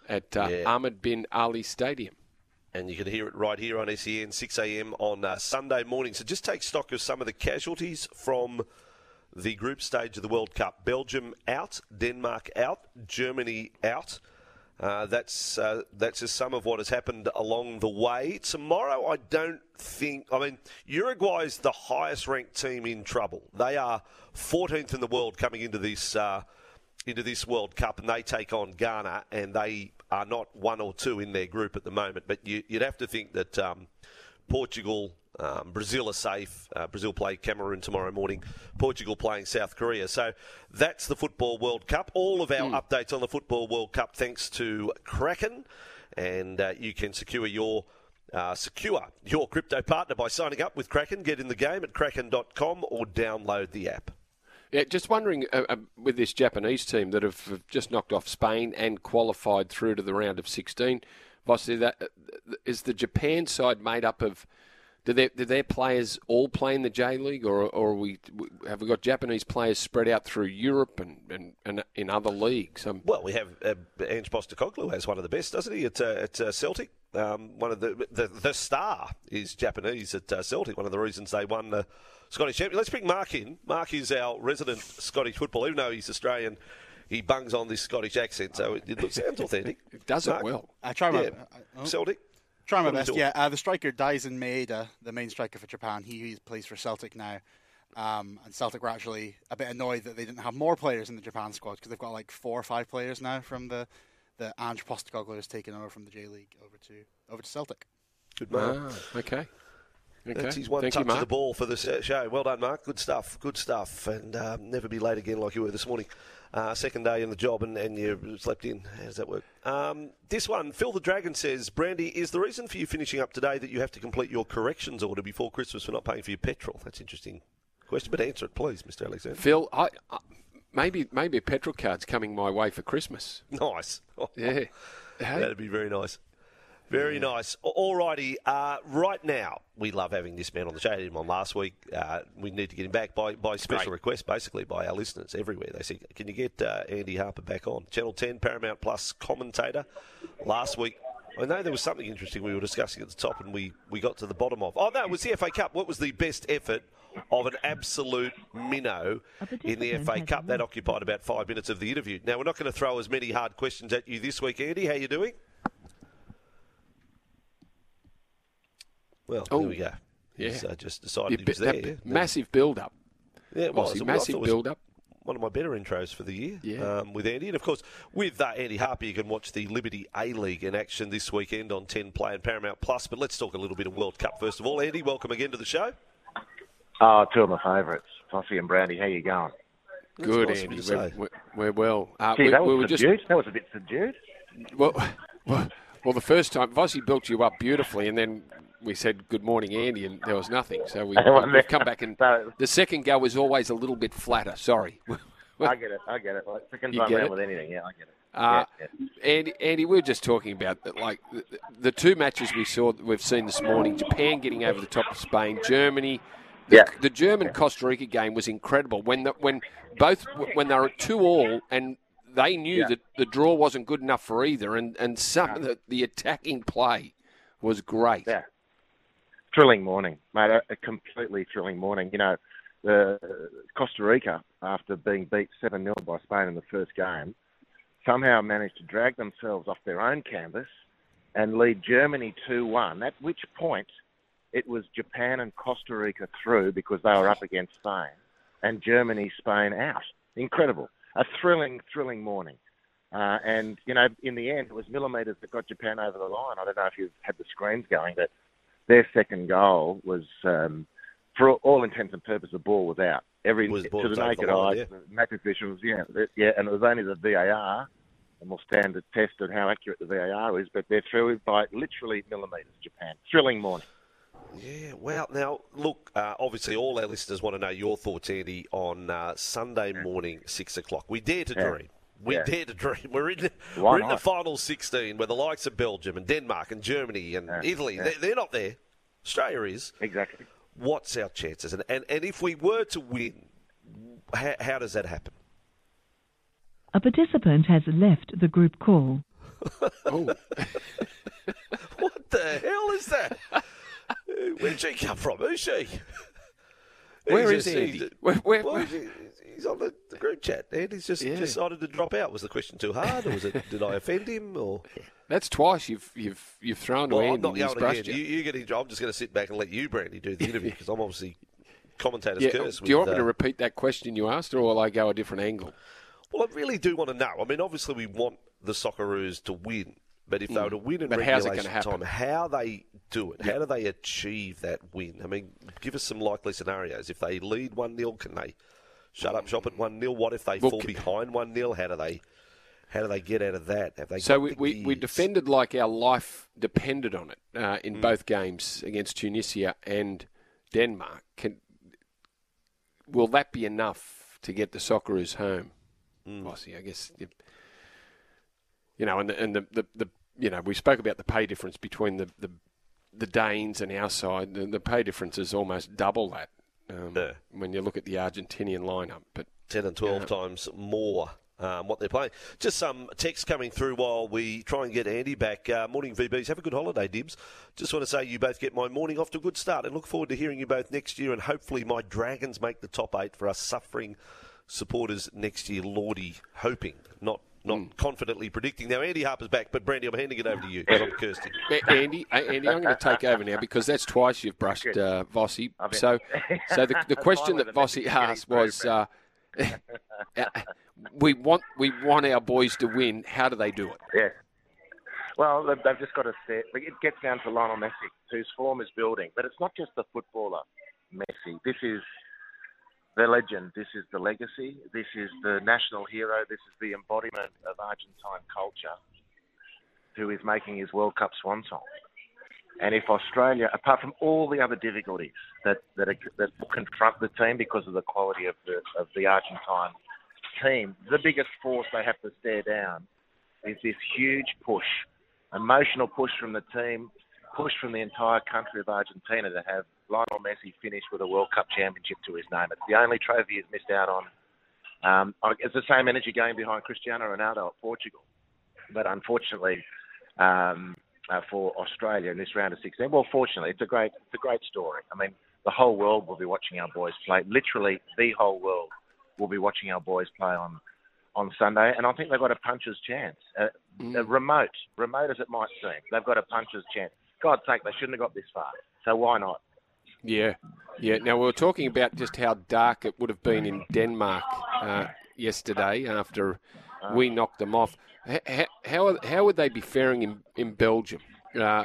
at uh, Yeah. Ahmed bin Ali Stadium. And you can hear it right here on S E N, six a.m. on uh, Sunday morning. So just take stock of some of the casualties from the group stage of the World Cup. Belgium out, Denmark out, Germany out. Uh, that's uh, that's just some of what has happened along the way. Tomorrow, I don't think... I mean, Uruguay is the highest-ranked team in trouble. They are fourteenth in the world coming into this uh, into this World Cup, and they take on Ghana, and they are not one or two in their group at the moment. But you, you'd have to think that um, Portugal... Um, Brazil are safe. Uh, Brazil play Cameroon tomorrow morning. Portugal playing South Korea. So that's the Football World Cup. All of our mm. updates on the Football World Cup thanks to Kraken. And uh, you can secure your uh, secure your crypto partner by signing up with Kraken. Get in the game at kraken dot com or download the app. Yeah, just wondering uh, uh, with this Japanese team that have, have just knocked off Spain and qualified through to the round of sixteen. Vossi, that uh, is the Japan side made up of? Do their, do their players all play in the J League, or, or are we, have we got Japanese players spread out through Europe and, and, and in other leagues? Um, well, we have uh, Ange Postecoglou has one of the best, doesn't he, at, uh, at uh, Celtic? Um, one of the, the the star is Japanese at uh, Celtic. One of the reasons they won the Scottish Champions. Let's bring Mark in. Mark is our resident Scottish football. Even though he's Australian, he bungs on this Scottish accent, so it, it sounds authentic. It does Mark? it well. I try my yeah. oh. Celtic. Try my What best, are we yeah. Uh, the striker Daisen Maeda, the main striker for Japan, he, he plays for Celtic now. Um, and Celtic were actually a bit annoyed that they didn't have more players in the Japan squad because they've got like four or five players now from the the Ange Postecoglou has taken over from the J League over to over to Celtic. Good man. Ah, okay. Okay. That's his one Thank touch you, of the Mark. ball for the show. Well done, Mark. Good stuff. Good stuff. And um, never be late again like you were this morning. Uh, second day in the job and, and you slept in. How does that work? Um, this one, Phil the Dragon says, Brandy, is the reason for you finishing up today that you have to complete your corrections order before Christmas for not paying for your petrol? That's an interesting question, but answer it, please, Mister Alexander. Phil, I, I, maybe maybe a petrol card's coming my way for Christmas. Nice. Yeah. Hey? That'd be very nice. Very yeah. nice. All righty. Uh, right now, we love having this man on the show. I had him on last week. Uh, we need to get him back by, by special Great. request, basically, by our listeners everywhere. They said, can you get uh, Andy Harper back on? Channel ten, Paramount Plus commentator. Last week, I know there was something interesting we were discussing at the top and we, we got to the bottom of. Oh, no, it was the F A Cup. What was the best effort of an absolute minnow in the F A Cup? That occupied about five minutes of the interview. Now, we're not going to throw as many hard questions at you this week, Andy. How you doing? Well, oh, there we go. He's yeah. uh, just decided he was that there. Massive build-up. Yeah, it was. Aussie, I massive thought it was build-up. One of my better intros for the year Yeah. um, with Andy. And, of course, with uh, Andy Harper, you can watch the Liberty A-League in action this weekend on ten Play and Paramount Plus. But let's talk a little bit of World Cup first of all. Andy, welcome again to the show. Oh, two of my favourites, Vossi and Brandy. How you going? Good, nice Andy. of you to We're, say. we're, we're well. Uh, Gee, we, that was we were subdued. just That was a bit subdued. well, well, well, the first time Vossi built you up beautifully, and then we said good morning, Andy, and there was nothing. So we, we've come back, and the second go was always a little bit flatter. Sorry. I get it. I get it. Like, second You time get round it? with anything. Yeah, I get it. Uh, yeah, yeah. Andy, Andy, we were just talking about that, like the, the two matches we saw, we've seen this morning: Japan getting over the top of Spain, Germany. The, Yeah. the German Costa Rica game was incredible when the, when both when they were at two all and they knew Yeah. that the draw wasn't good enough for either, and and some of the, the attacking play was great. Yeah. Thrilling morning, mate. A, a completely thrilling morning. You know, the Costa Rica, after being beat seven nil by Spain in the first game, somehow managed to drag themselves off their own canvas and lead Germany two one, at which point it was Japan and Costa Rica through because they were up against Spain, and Germany, Spain out. Incredible. A thrilling, thrilling morning. Uh, and, you know, in the end, it was millimetres that got Japan over the line. I don't know if you've had the screens going, but their second goal was, um, for all intents and purposes, the ball was out. Every Was to ball the was over naked the line, eye, yeah. the match officials, yeah, it- yeah, and it was only the V A R, and we'll stand the test of how accurate the V A R is, but they're through by literally millimetres, Japan. Thrilling morning. Yeah, well, now, look, uh, obviously all our listeners want to know your thoughts, Andy, on uh, Sunday morning, six o'clock. We dare to Yeah. dream. We Yeah. dare to dream. We're in, Why we're in the not? final sixteen where the likes of Belgium and Denmark and Germany and Yeah. Italy, Yeah. They're, they're not there. Australia is. Exactly. What's our chances? And, and, and if we were to win, how, how does that happen? A participant has left the group call. Oh. What the hell is that? Where'd she come from? Who's she? Where He's is just- Andy? he's- Where, where, well, where? he- He's on the, the group chat. Andy's just Yeah. decided to drop out. Was the question too hard, or was it? Did I offend him? Or That's twice you've you've you've thrown to well, I'm Andy not and he's going brushed again. you. You, you get in, I'm just going to sit back and let you, Brandy, do the interview because I'm obviously commentator's Yeah, curse. do you with, want me to uh, repeat that question you asked, or will I go a different angle? Well, I really do want to know. I mean, obviously, we want the Socceroos to win, but if they were to win in But how's it regulation gonna happen? time, how they do it? Yeah. How do they achieve that win? I mean, give us some likely scenarios. If they lead one nil, can they shut up shop at one nil? What if they Well, fall c- behind one nil? How do they how do they get out of that? Have they So got we, the we, we gears? defended like our life depended on it uh, in Mm. both games against Tunisia and Denmark. Can, will that be enough to get the Socceroos home? Mm. Bossy, I guess. You, you know, and the, and the, the, the you know we spoke about the pay difference between the the, the Danes and our side. The, the pay difference is almost double that um, Yeah. when you look at the Argentinian lineup. But ten and twelve Yeah. times more um, what they're playing. Just some text coming through while we try and get Andy back. Uh, morning V Bs. Have a good holiday, Dibs. Just want to say you both get my morning off to a good start and look forward to hearing you both next year, and hopefully my Dragons make the top eight for us suffering supporters next year. Lordy, hoping, not not confidently predicting. Now, Andy Harper's back, but Brandy, I'm handing it over to you because I'm Kirsty. A- Andy, A- Andy, I'm going to take over now because that's twice you've brushed uh, Vossi. I mean- So, so the, the Fine question with that the Vossi message asked getting was, uh, uh, we want we want our boys to win. How do they do it? Yes. Well, they've, they've just got to set. It gets down to Lionel Messi, whose form is building. But it's not just the footballer, Messi. This is the legend. This is the legacy. This is the national hero. This is the embodiment of Argentine culture, who is making his World Cup swan song. And if Australia, apart from all the other difficulties that that, are, that confront the team because of the quality of the of the Argentine team, the biggest force they have to stare down is this huge push, emotional push from the team, push from the entire country of Argentina to have Lionel Messi finish with a World Cup championship to his name. It's the only trophy he's missed out on. Um, it's the same energy going behind Cristiano Ronaldo at Portugal. But unfortunately, um, uh, for Australia in this round of sixteen, well, fortunately, it's a great, it's a great story. I mean, the whole world will be watching our boys play. Literally, the whole world will be watching our boys play on on Sunday, and I think they've got a puncher's chance. Uh, uh, remote, remote as it might seem, they've got a puncher's chance. God's sake, they shouldn't have got this far. So why not? Yeah, yeah. Now we were talking about just how dark it would have been in Denmark uh, yesterday after we knocked them off. How how, how would they be faring in, in Belgium? Uh,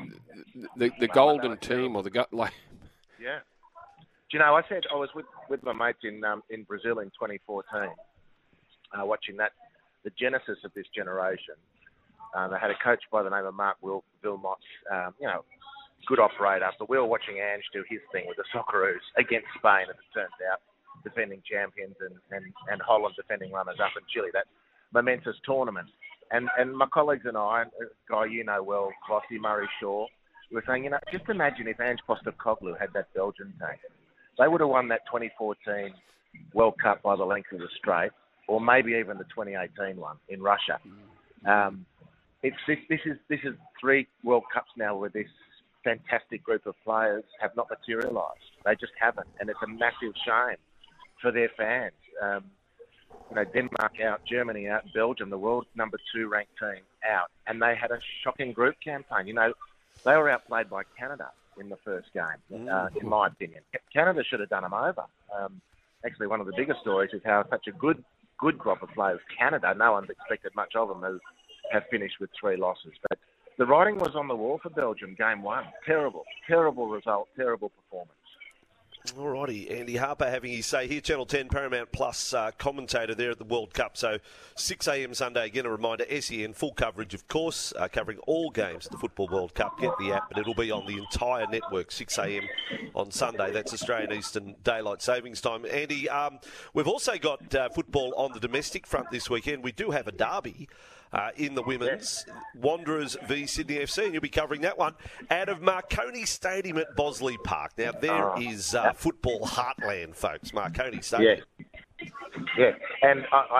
the the golden team or the go- like? Yeah. Do you know? I said I was with, with my mates in um, in Brazil in twenty fourteen, uh, watching that the genesis of this generation. Uh, they had a coach by the name of Mark Wil- Wilmot, um, you know, good operator. But we were watching Ange do his thing with the Socceroos against Spain, as it turns out, defending champions, and, and, and Holland defending runners-up in Chile. That momentous tournament. And and my colleagues and I, a guy you know well, Vossi Murray Shaw, we were saying, you know, just imagine if Ange Postecoglou had that Belgian team. They would have won that twenty fourteen World Cup by the length of the straight, or maybe even the twenty eighteen one in Russia. Um, it's this, this is this is three World Cups now where this fantastic group of players have not materialised. They just haven't, and it's a massive shame for their fans. Um, you know, Denmark out, Germany out, Belgium, the world number two ranked team, out, and they had a shocking group campaign. You know, they were outplayed by Canada in the first game, uh, in my opinion. Canada should have done them over. Um, actually, one of the biggest stories is how such a good good crop of players, Canada, no one's expected much of them, who have finished with three losses. But the writing was on the wall for Belgium, game one. Terrible, terrible result, terrible performance. All righty, Andy Harper having his say here, Channel ten Paramount Plus uh, commentator there at the World Cup. So six a.m. Sunday, again a reminder, S E N full coverage, of course, uh, covering all games of the Football World Cup. Get the app, but it'll be on the entire network, six a.m. on Sunday. That's Australian Eastern Daylight Savings Time. Andy, um, we've also got uh, football on the domestic front this weekend. We do have a derby. Uh, in the women's, Wanderers v Sydney F C, and you'll be covering that one out of Marconi Stadium at Bosley Park. Now, there Oh. is uh, football heartland, folks, Marconi Stadium. Yeah, yeah. And I, I,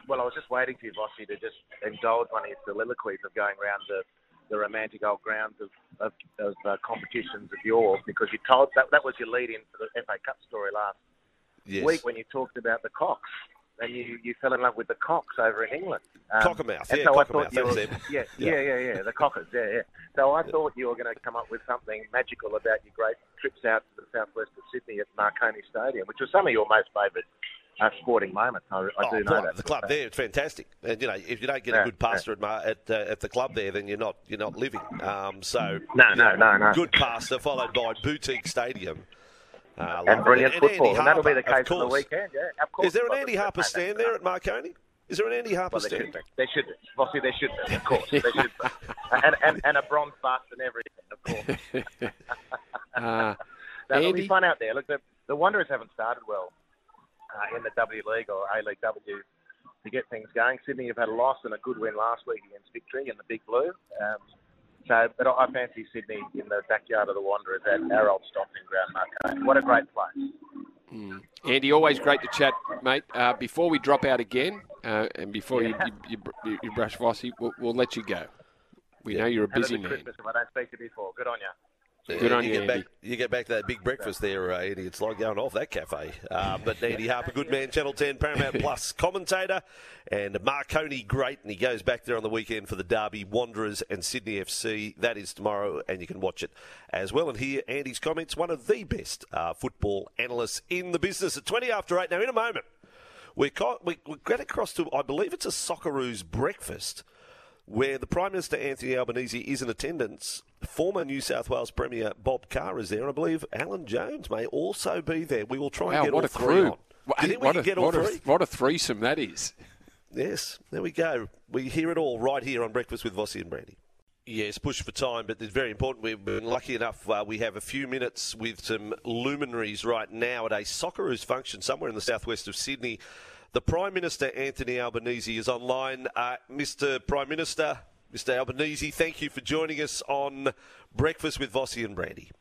well, I was just waiting for you, Vossi, to just indulge one of your soliloquies of going around the, the romantic old grounds of, of, of uh, competitions of yore, because you told that that was your lead-in for the F A Cup story last Yes. week when you talked about the Cocks. And you, you fell in love with the Cocks over in England. Um, Cockermouth, and yeah, so I Cockermouth, thought you were, that's them. yeah, Yeah. yeah, yeah, yeah, the Cockers, yeah, yeah. So I thought you were going to come up with something magical about your great trips out to the southwest of Sydney at Marconi Stadium, which was some of your most favourite uh, sporting moments. I, I Oh, do know boy, that. the club there, it's fantastic. And you know, if you don't get Yeah, a good pasta at Mar- at, uh, at the club there, then you're not you're not living. Um, so No, you no, know, no, no. good pasta followed by boutique stadium. Uh, And love brilliant it. football, Andy and that'll be Harper, the case of on the course. weekend, yeah, of course. Is there an Well, Andy there's- Harper stand there at Marconi? Is there an Andy Harper Well, there stand? should be. There should be. Vossi, there should be, of course. There should be. And, and, and a bronze bust and everything, of course. Uh, Now, it'll Andy? be fun out there. Look, the, the Wanderers haven't started well uh, in the W League or A League W to get things going. Sydney have had a loss and a good win last week against Victory in the Big Blue. Um, so, but I, I fancy Sydney in the backyard of the Wanderers at our old stomping ground, Marconi. What a great place. Mm. Andy, always great to chat, mate. Uh, before we drop out again, uh, and before Yeah. you, you, you, you brush Vossi, we'll, we'll let you go. We know you're a Have a busy good man. Christmas if I don't speak to you before. Good on you. Good on you, you, get Andy. back, you get back to that big breakfast there, uh, Andy. It's like going off that cafe. Uh, but Andy Harper, good man, Channel ten, Paramount Plus commentator, and Marconi great, and he goes back there on the weekend for the Derby, Wanderers and Sydney F C. That is tomorrow, and you can watch it as well. And hear Andy's comments, one of the best uh, football analysts in the business at twenty after eight. Now, in a moment, we're, co- we, we're going across to, I believe it's a Socceroos breakfast, where the Prime Minister, Anthony Albanese, is in attendance. Former New South Wales Premier Bob Carr is there, and I believe Alan Jones may also be there. We will try Wow, and get what all a three crew. on. What, Do you think we what can a, get all what, a, three? what a threesome that is. Yes, there we go. We hear it all right here on Breakfast with Vossi and Brandy. Yes, push for time, but it's very important. We've been lucky enough. Uh, we have a few minutes with some luminaries right now at a Socceroos function somewhere in the southwest of Sydney. The Prime Minister, Anthony Albanese, is online. Uh, Mister Prime Minister, Mister Albanese, thank you for joining us on Breakfast with Vossi and Brandy.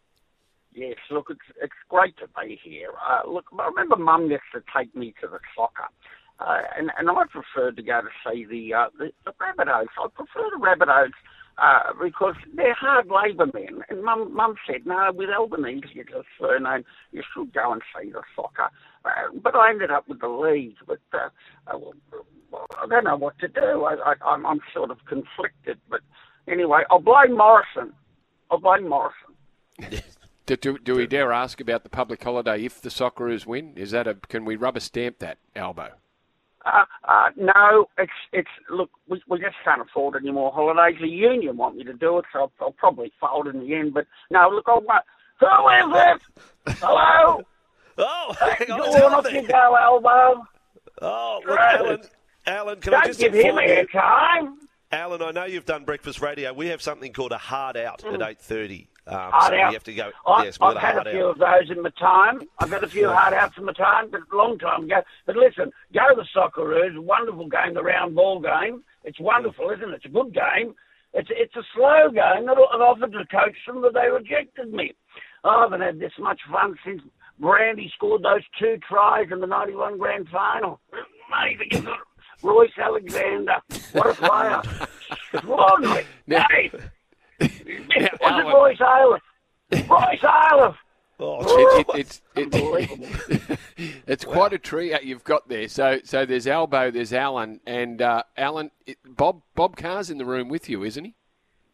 Yes, look, it's it's great to be here. Uh, look, I remember Mum used to take me to the soccer, uh, and and I preferred to go to see the uh, the, the Rabbitohs. I prefer the Rabbitohs uh, because they're hard labour men. And Mum Mum said, no, with Albanese, it's a surname, you should go and see the soccer. Uh, but I ended up with the league. But uh, uh, well, I don't know what to do. I, I, I'm, I'm sort of conflicted. But anyway, I'll blame Morrison. I'll blame Morrison. Do, do, do we dare ask about the public holiday if the Socceroos win? Is that a? Can we rubber stamp that, Albo? Uh, uh, no, it's it's look, we, we just can't afford any more holidays. The union want me to do it, so I'll, I'll probably fold in the end. But no, look, I'll, uh, who is it? Hello. Oh, hang on, Go it's on, Alan off there. you go, Elbow. Oh, look, Right. Alan, Alan, can Don't I just give him inform you? any time. Alan, I know you've done breakfast radio. We have something called a hard out at eight thirty. Um, Hard so out. we have to go. I, yes, we've I've got a had hard a few out. of those in my time. I've had a few hard outs in my time, but a long time ago. But listen, go to the Socceroos. Wonderful game, the round ball game. It's wonderful, isn't it? It's a good game. It's it's a slow game that I've offered to coach them, but they rejected me. I haven't had this much fun since Brandy scored those two tries in the ninety-one grand final. Amazing. Royce Alexander. What a player. Extraordinary. Now- Hey. Now, Was it Alan- Royce Ayliffe? Royce Ayliffe. Oh, It, it, it's it's it's quite a trio you've got there. So so there's Albo, there's Alan, and uh, Alan. It, Bob Bob Carr's in the room with you, isn't he?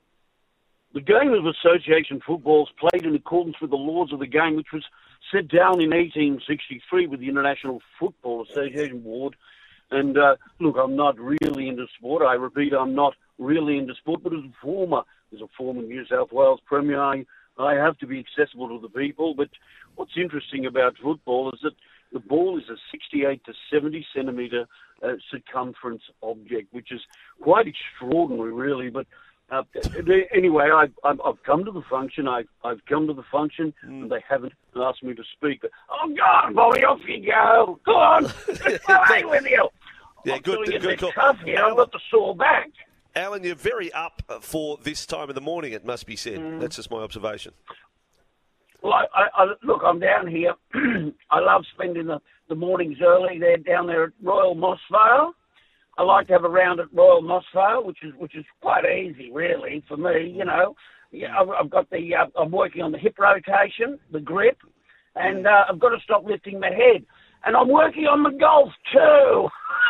The game of association football is played in accordance with the laws of the game, which was set down in eighteen sixty-three with the International Football Association Board. And uh, look, I'm not really into sport. I repeat, I'm not really into sport, but as a former, as a former New South Wales Premier, I, I have to be accessible to the people. But what's interesting about football is that the ball is a sixty-eight to seventy centimetre uh, circumference object, which is quite extraordinary, really. But uh, anyway, I've, I've I've come to the function. I've, I've come to the function, mm. and they haven't asked me to speak. But, oh, go on, Bobby, off you go. Go on. Let's play with you. Yeah, I'm good, doing good, a bit good. tough here. I've got the sore back. Alan, you're very up for this time of the morning, it must be said. Mm. That's just my observation. Well, I, I, I, look, I'm down here. I love spending the, the mornings early. They're down there at Royal Moss Vale. I like to have a round at Royal Mosvale, which is which is quite easy, really, for me. You know, yeah, I've, I've got the uh, I'm working on the hip rotation, the grip, and uh, I've got to stop lifting my head, and I'm working on the golf too.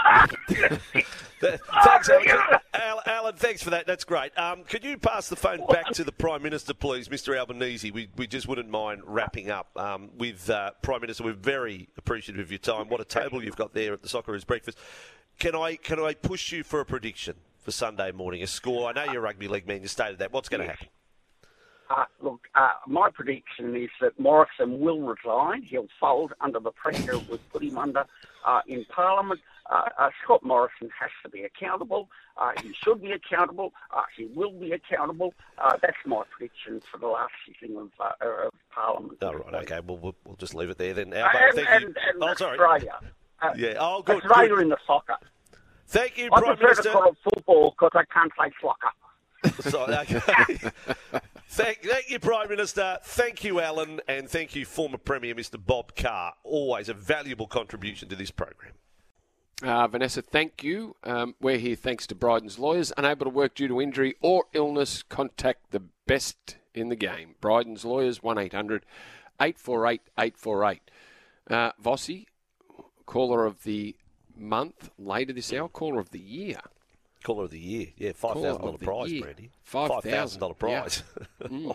Thanks, Alan. Alan. Alan, thanks for that. That's great. Um, could you pass the phone back to the Prime Minister, please, Mister Albanese? We we just wouldn't mind wrapping up um, with uh, Prime Minister. We're very appreciative of your time. What a table you've got there at the Socceroos breakfast. Can I can I push you for a prediction for Sunday morning? A score? I know you're a rugby league man. You stated that. What's going to happen? Uh, look, uh, my prediction is that Morrison will resign. He'll fold under the pressure we've put him under uh, in Parliament. Uh, uh, Scott Morrison has to be accountable. Uh, he should be accountable. Uh, he will be accountable. Uh, that's my prediction for the last sitting of, uh, of Parliament. Oh, right, okay. Well, we'll, we'll just leave it there then. Uh, Albo, and, thank and, you. and oh, sorry. Australia. Uh, yeah. Oh, good. Australia good. in the soccer. Thank you, I Prime prefer Minister. to call it football because I can't say soccer. Sorry, okay. thank, thank you, Prime Minister. Thank you, Alan. And thank you, former Premier Mister Bob Carr. Always a valuable contribution to this program. Uh, Vanessa, thank you. Um, we're here thanks to Bryden's lawyers. Unable to work due to injury or illness, contact the best in the game. Bryden's lawyers, one eight hundred eight four eight eight four eight. Uh, Vossi, caller of the month, later this hour, caller of the year. Caller of the year, yeah, five thousand dollars prize, year. Brandy. five thousand dollars prize. Yeah. mm.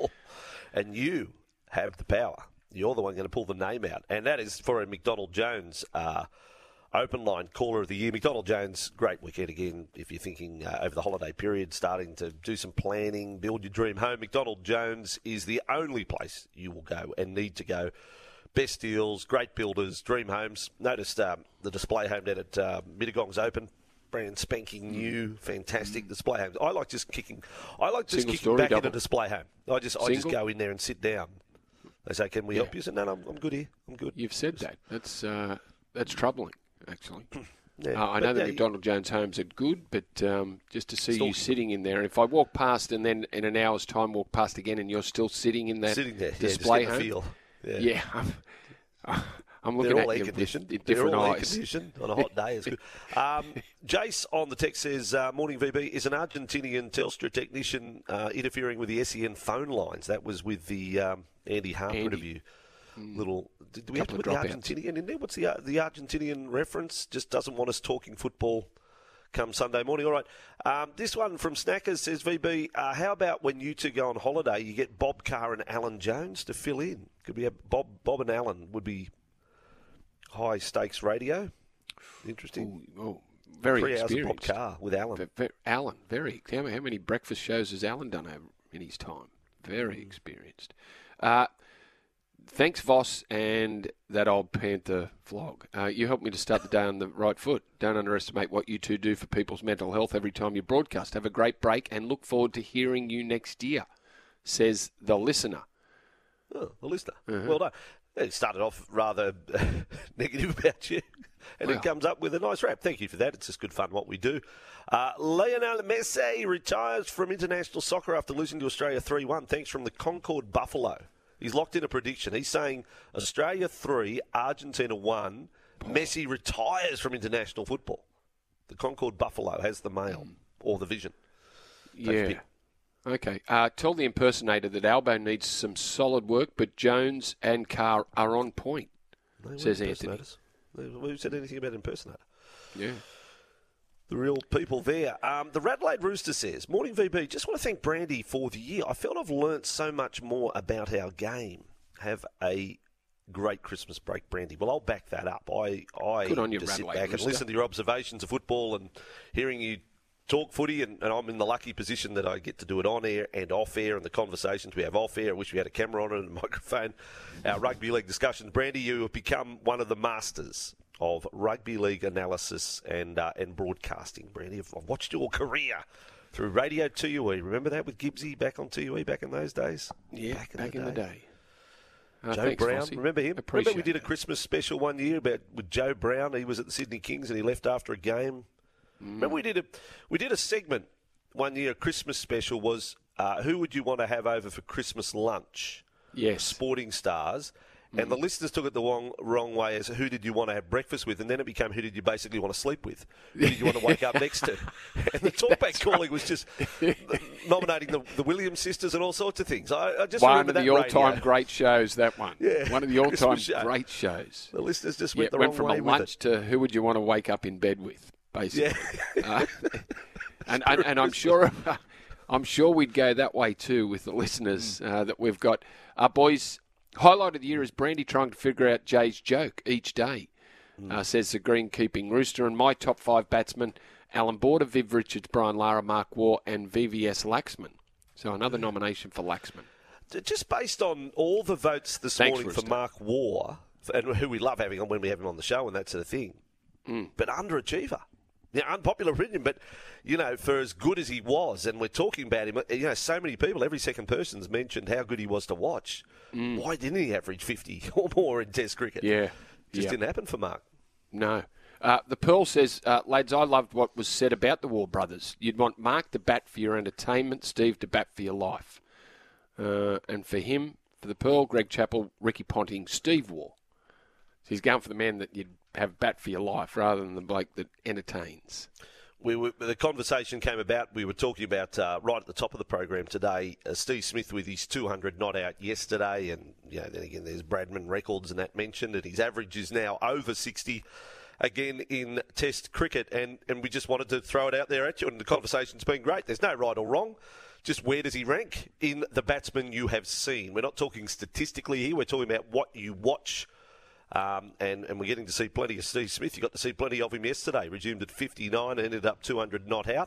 And you have the power. You're the one going to pull the name out. And that is for a McDonald Jones uh, open line caller of the year. McDonald Jones, great weekend again. If you're thinking uh, over the holiday period, starting to do some planning, build your dream home, McDonald Jones is the only place you will go and need to go. Best deals, great builders, dream homes. Noticed um, the display home down at uh, Mittagong's open. Brand spanking new, fantastic display homes. I like just kicking. I like just Single kicking story, back double. in a display home. I just, I just Single? go in there and sit down. They say, "Can we Yeah. help you?" I said, "No, no, I'm, I'm good here. I'm good." You've said that. That's uh, that's troubling, actually. Yeah, uh, I but know that yeah, McDonald Jones homes are good, but um, just to see Still- you sitting in there, if I walk past and then in an hour's time walk past again and you're still sitting in that Sitting there, yeah, just display get the home, feel. Yeah. yeah, I'm, I'm looking They're all at air you with conditioned. di- They're different all air eyes. conditioned on a hot day. It's good. Um, Jace on the text says, uh, "Morning V B, is an Argentinian Telstra technician uh, interfering with the S E N phone lines?" That was with the um, Andy Harper Andy. interview. Little, did we have to Couple put of the dropouts. Argentinian in there? What's the uh, the Argentinian reference? Just doesn't want us talking football come Sunday morning. All right. Um, this one from Snackers says, V B, uh, how about when you two go on holiday, you get Bob Carr and Alan Jones to fill in? Could we have Bob, Bob and Alan would be high stakes radio. Interesting. Ooh, oh, very Three hours of Bob experienced. Carr with Alan. Ve- ve- Alan, very. How how many breakfast shows has Alan done over in his time? Very Mm. experienced. Uh, thanks, Voss, and that old Panther vlog. Uh, you helped me to start the day on the right foot. Don't underestimate what you two do for people's mental health every time you broadcast. Have a great break and look forward to hearing you next year, says the listener. Oh, the listener. Uh-huh. Well done. It started off rather negative about you, and Well. it comes up with a nice rap. Thank you for that. It's just good fun what we do. Uh, Lionel Messi retires from international soccer after losing to Australia three one. Thanks from the Concord Buffalo. He's locked in a prediction. He's saying Australia three, Argentina one. Messi retires from international football. The Concord Buffalo has the mail or the vision. Take a Yeah. pick. Okay. Uh, tell the impersonator that Albo needs some solid work, but Jones and Carr are on point, They says were Anthony. impersonators. Who said anything about impersonator? Yeah. The real people there. Um, the Radelaide Rooster says, Morning V B, just want to thank Brandy for the year. I felt I've learnt so much more about our game. Have a great Christmas break, Brandy. Well, I'll back that up. I, I Good on you, just sit Radelaide back and Rooster. listen to your observations of football and hearing you talk footy, and, and I'm in the lucky position that I get to do it on air and off air, and the conversations we have off air. I wish we had a camera on it and a microphone. Our rugby league discussions. Brandy, you have become one of the masters of rugby league analysis and uh, and broadcasting. Brandy, I've, I've watched your career through Radio two U E. Remember that with Gibbsy back on two U E back in those days? Yeah, back in, back the, in day. the day. Uh, Joe thanks, Brown, Vossi. remember him? Appreciate remember we did a Christmas special one year about with Joe Brown. He was at the Sydney Kings and he left after a game. Mm. Remember we did a we did a segment one year. A Christmas special was uh, who would you want to have over for Christmas lunch? Yes, sporting stars. And the listeners took it the wrong, wrong way as who did you want to have breakfast with, and then it became who did you basically want to sleep with? Who did you want to wake up next to? And the talkback calling was just nominating the, the Williams sisters and all sorts of things. I, I just one remember of the that all-time radio. great shows, that one. Yeah, one of the all-time show. great shows. The listeners just yeah, went the went wrong from way a with lunch it. to who would you want to wake up in bed with, basically. Yeah. uh, and, and and I'm sure I'm sure we'd go that way too with the listeners uh, that we've got. Our boys. Highlight of the year is Brandy trying to figure out Jay's joke each day, mm. uh, says the green-keeping rooster. And my top five batsmen, Alan Border, Viv Richards, Brian Lara, Mark Waugh and V V S Laxman. So another nomination for Laxman. Just based on all the votes this Thanks, morning Rooster. for Mark Waugh, and who we love having on when we have him on the show and that sort of thing, mm. but underachiever. Yeah, unpopular opinion, but, you know, for as good as he was, and we're talking about him, you know, so many people, every second person's mentioned how good he was to watch. Mm. Why didn't he average fifty or more in Test cricket? Yeah. Just yeah. didn't happen for Mark. No. Uh, the Pearl says, uh, lads, I loved what was said about the Waugh brothers. You'd want Mark to bat for your entertainment, Steve to bat for your life. Uh, and for him, for the Pearl, Greg Chappell, Ricky Ponting, Steve Waugh. So he's going for the man that you'd have bat for your life rather than the bloke that entertains. We were, the conversation came about, we were talking about uh, right at the top of the program today, uh, Steve Smith with his two hundred not out yesterday, and you know, then again there's Bradman records and that mentioned, and his average is now over sixty again in Test cricket, and, and we just wanted to throw it out there at you, and the conversation's been great. There's no right or wrong. Just where does he rank in the batsmen you have seen? We're not talking statistically here, we're talking about what you watch. Um, and, and we're getting to see plenty of Steve Smith. You got to see plenty of him yesterday. Resumed at fifty-nine, ended up two hundred not out.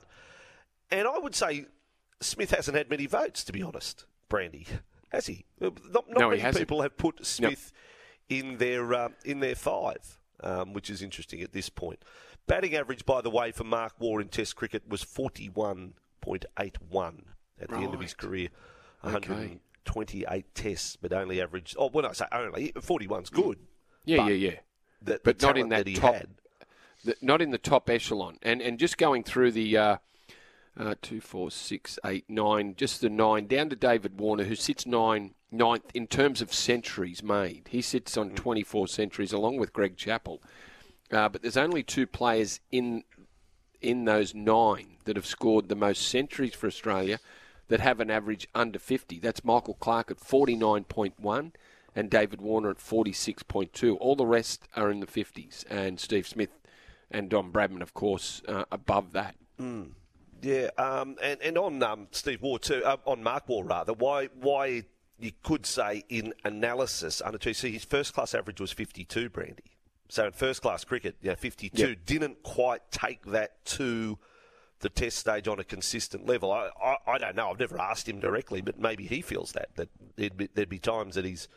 And I would say Smith hasn't had many votes, to be honest, Brandy. Has he? Not, not no, many he hasn't. people have put Smith no. in their uh, in their five, um, which is interesting at this point. Batting average, by the way, for Mark Waugh in Test cricket was forty-one point eight one at the right. end of his career. one Okay. hundred twenty-eight tests, but only averaged... Oh, when I say only, forty-one's good. Yeah, but yeah, yeah. The, but the not in that, that he top, had. The, not in the top echelon. And and just going through the uh, uh, two, four, six, eight, nine, just the nine down to David Warner, who sits nine, ninth in terms of centuries made. He sits on twenty-four centuries along with Greg Chappell. Uh, but there's only two players in in those nine that have scored the most centuries for Australia that have an average under fifty. That's Michael Clarke at forty-nine point one. And David Warner at forty-six point two. All the rest are in the fifties. And Steve Smith and Don Bradman, of course, uh, above that. Mm. Yeah, um, and, and on um, Steve Waugh too, uh, on Mark Waugh rather, why why you could say in analysis, under two, see his first class average was fifty-two, Brandy. So in first class cricket, yeah, fifty-two, Yep. didn't quite take that to the Test stage on a consistent level. I, I, I don't know, I've never asked him directly, but maybe he feels that, that there'd be, there'd be times that he's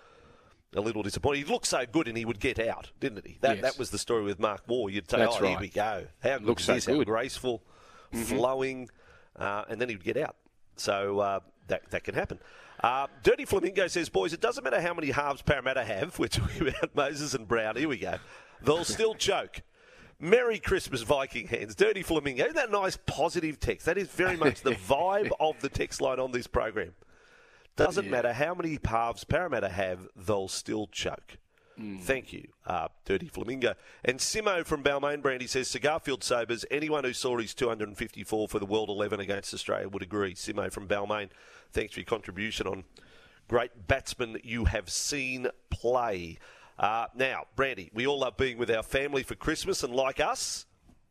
a little disappointed. He looked so good and he would get out, didn't he? That Yes. that was the story with Mark Waugh. You'd say, That's oh, right. here we go. How good Looks is so this? How good. graceful, Mhm. flowing, uh, and then he'd get out. So uh, that that can happen. Uh, Dirty Flamingo says, boys, it doesn't matter how many halves Parramatta have. We're talking about Moses and Brown. Here we go. They'll still choke. Merry Christmas, Viking hands. Dirty Flamingo. Isn't that a nice, positive text? That is very much the vibe of the text line on this program. Doesn't Yeah. matter how many halves Parramatta have, they'll still choke. Mm. Thank you, uh, Dirty Flamingo. And Simo from Balmain, Brandy, says, Cigarfield sobers. Anyone who saw his two hundred fifty-four for the World eleven against Australia would agree. Simo from Balmain, thanks for your contribution on great batsmen you have seen play. Uh, now, Brandy, we all love being with our family for Christmas, and like us,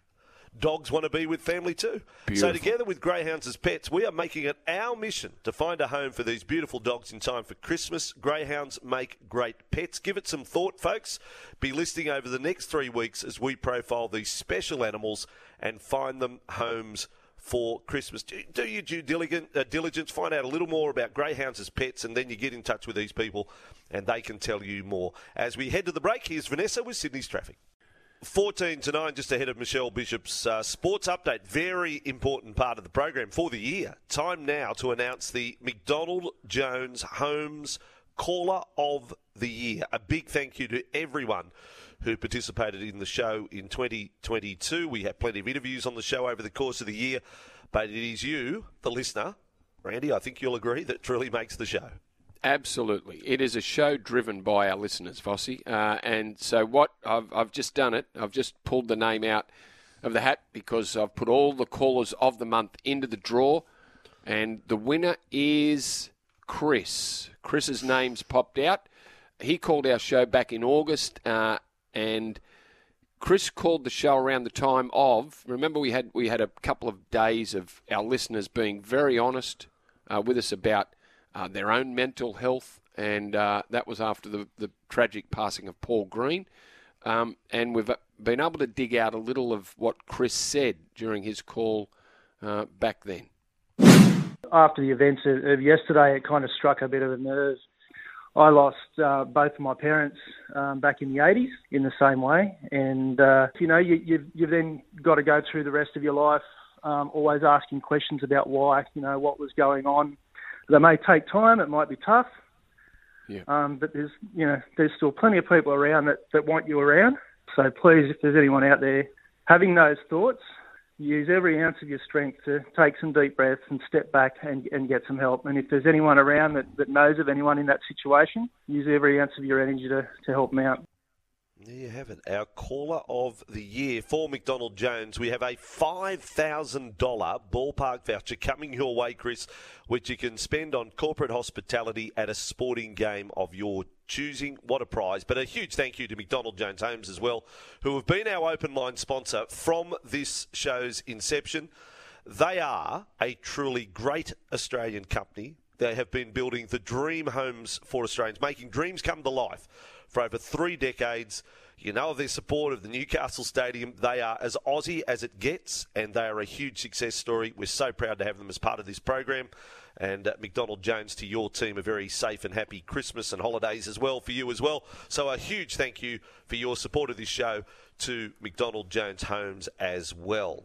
dogs want to be with family too. Beautiful. So together with Greyhounds as pets, we are making it our mission to find a home for these beautiful dogs in time for Christmas. Greyhounds make great pets. Give it some thought, folks. Be listening over the next three weeks as we profile these special animals and find them homes for Christmas. Do, do your due diligence, uh, diligence, find out a little more about Greyhounds as pets, and then you get in touch with these people and they can tell you more. As we head to the break, here's Vanessa with Sydney's traffic. fourteen to nine, just ahead of Michelle Bishop's uh, sports update. Very important part of the program for the year. Time now to announce the McDonald Jones Homes Caller of the Year. A big thank you to everyone who participated in the show in twenty twenty-two. We had plenty of interviews on the show over the course of the year, but it is you, the listener, Randy, I think you'll agree, that truly makes the show. Absolutely. It is a show driven by our listeners, Vossi. Uh, and so what I've, I've just done it. I've just pulled the name out of the hat because I've put all the callers of the month into the draw. And the winner is Chris. Chris's name's popped out. He called our show back in August, uh, and Chris called the show around the time of, remember we had we had a couple of days of our listeners being very honest uh, with us about uh, their own mental health, and uh, that was after the, the tragic passing of Paul Green. Um, and we've been able to dig out a little of what Chris said during his call uh, back then. After the events of, of yesterday, it kind of struck a bit of a nerve. I lost uh, both of my parents um, back in the eighties in the same way. And, uh, you know, you, you've, you've then got to go through the rest of your life um, always asking questions about why, you know, what was going on. They may take time. It might be tough. Yeah. Um, but there's, you know, there's still plenty of people around that, that want you around. So please, if there's anyone out there having those thoughts, use every ounce of your strength to take some deep breaths and step back and, and get some help. And if there's anyone around that, that knows of anyone in that situation, use every ounce of your energy to, to help them out. There you have it. Our caller of the year for McDonald Jones. We have a five thousand dollars ballpark voucher coming your way, Chris, which you can spend on corporate hospitality at a sporting game of your choosing. What a prize. But a huge thank you to McDonald Jones Homes as well, who have been our open line sponsor from this show's inception. They are a truly great Australian company. They have been building the dream homes for Australians, making dreams come to life for over three decades. You know of their support of the Newcastle Stadium. They are as Aussie as it gets, and they are a huge success story. We're so proud to have them as part of this program. And uh, McDonald Jones, to your team, a very safe and happy Christmas and holidays as well for you as well. So a huge thank you for your support of this show to McDonald Jones Homes as well.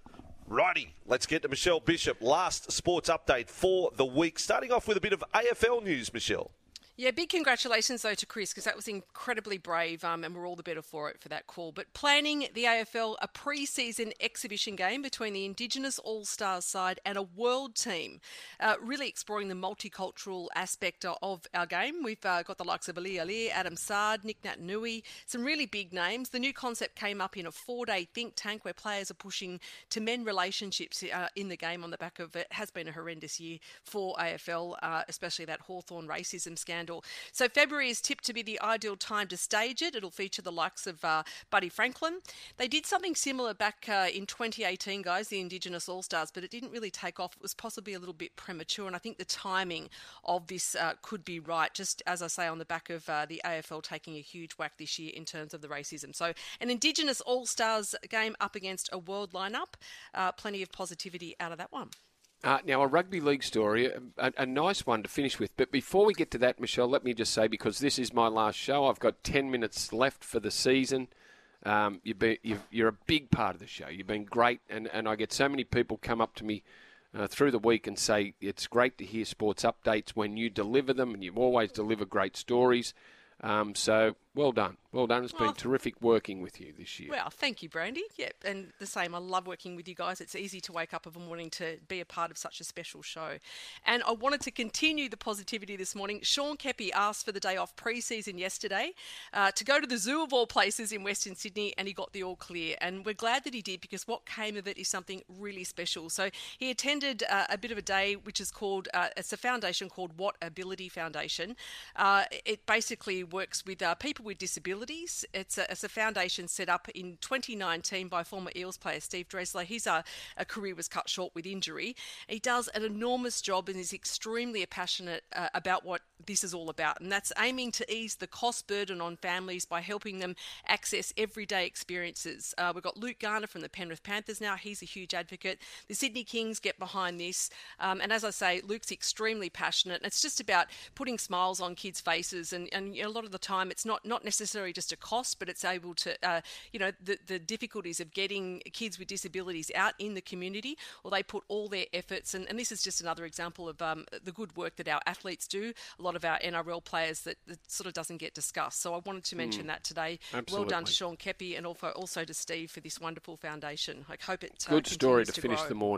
Righty, let's get to Michelle Bishop. Last sports update for the week. Starting off with a bit of A F L news, Michelle. Yeah, big congratulations, though, to Chris, because that was incredibly brave, um, and we're all the better for it for that call. But planning the A F L, a pre-season exhibition game between the Indigenous All-Stars side and a world team, uh, really exploring the multicultural aspect of our game. We've uh, got the likes of Ali Ali, Adam Saad, Nick Naitanui, some really big names. The new concept came up in a four-day think tank where players are pushing to mend relationships uh, in the game on the back of it. It has been a horrendous year for A F L, uh, especially that Hawthorn racism scandal. So February is tipped to be the ideal time to stage it. It'll feature the likes of uh, Buddy Franklin. They did something similar back uh, in twenty eighteen, guys, the Indigenous All-Stars, but it didn't really take off. It was possibly a little bit premature, and I think the timing of this uh, could be right, just as I say, on the back of uh, the A F L taking a huge whack this year in terms of the racism. So an Indigenous All-Stars game up against a world lineup. Uh, plenty of positivity out of that one. Uh, now, a rugby league story, a, a nice one to finish with. But before we get to that, Michelle, let me just say, because this is my last show, I've got ten minutes left for the season. Um, you've been, you've, you're a big part of the show. You've been great, and, and I get so many people come up to me uh, through the week and say, it's great to hear sports updates when you deliver them, and you always deliver great stories. Um, so, well done. Well done. It's been oh, terrific working with you this year. Well, thank you, Brandy. Yeah, and the same. I love working with you guys. It's easy to wake up of a morning to be a part of such a special show. And I wanted to continue the positivity this morning. Sean Keppie asked for the day off pre-season yesterday uh, to go to the zoo of all places in Western Sydney, and he got the all clear. And we're glad that he did, because what came of it is something really special. So he attended uh, a bit of a day which is called, uh, it's a foundation called What Ability Foundation. Uh, it basically works with uh, people with disabilities. It's a, it's a foundation set up in twenty nineteen by former Eels player Steve Dresler. His uh, a career was cut short with injury. He does an enormous job and is extremely passionate uh, about what this is all about, and that's aiming to ease the cost burden on families by helping them access everyday experiences. Uh, we've got Luke Garner from the Penrith Panthers now. He's a huge advocate. The Sydney Kings get behind this, um, and as I say, Luke's extremely passionate. And it's just about putting smiles on kids' faces, and, and you know, a lot of the time it's not, not necessarily just a cost, but it's able to, uh, you know, the, the difficulties of getting kids with disabilities out in the community, or they put all their efforts, and, and this is just another example of um, the good work that our athletes do, a lot of our N R L players that, that sort of doesn't get discussed. So I wanted to mention mm, that today. Absolutely. Well done to Sean Keppie, and also, also to Steve for this wonderful foundation. I hope it uh, good story to to finish grow. the morning.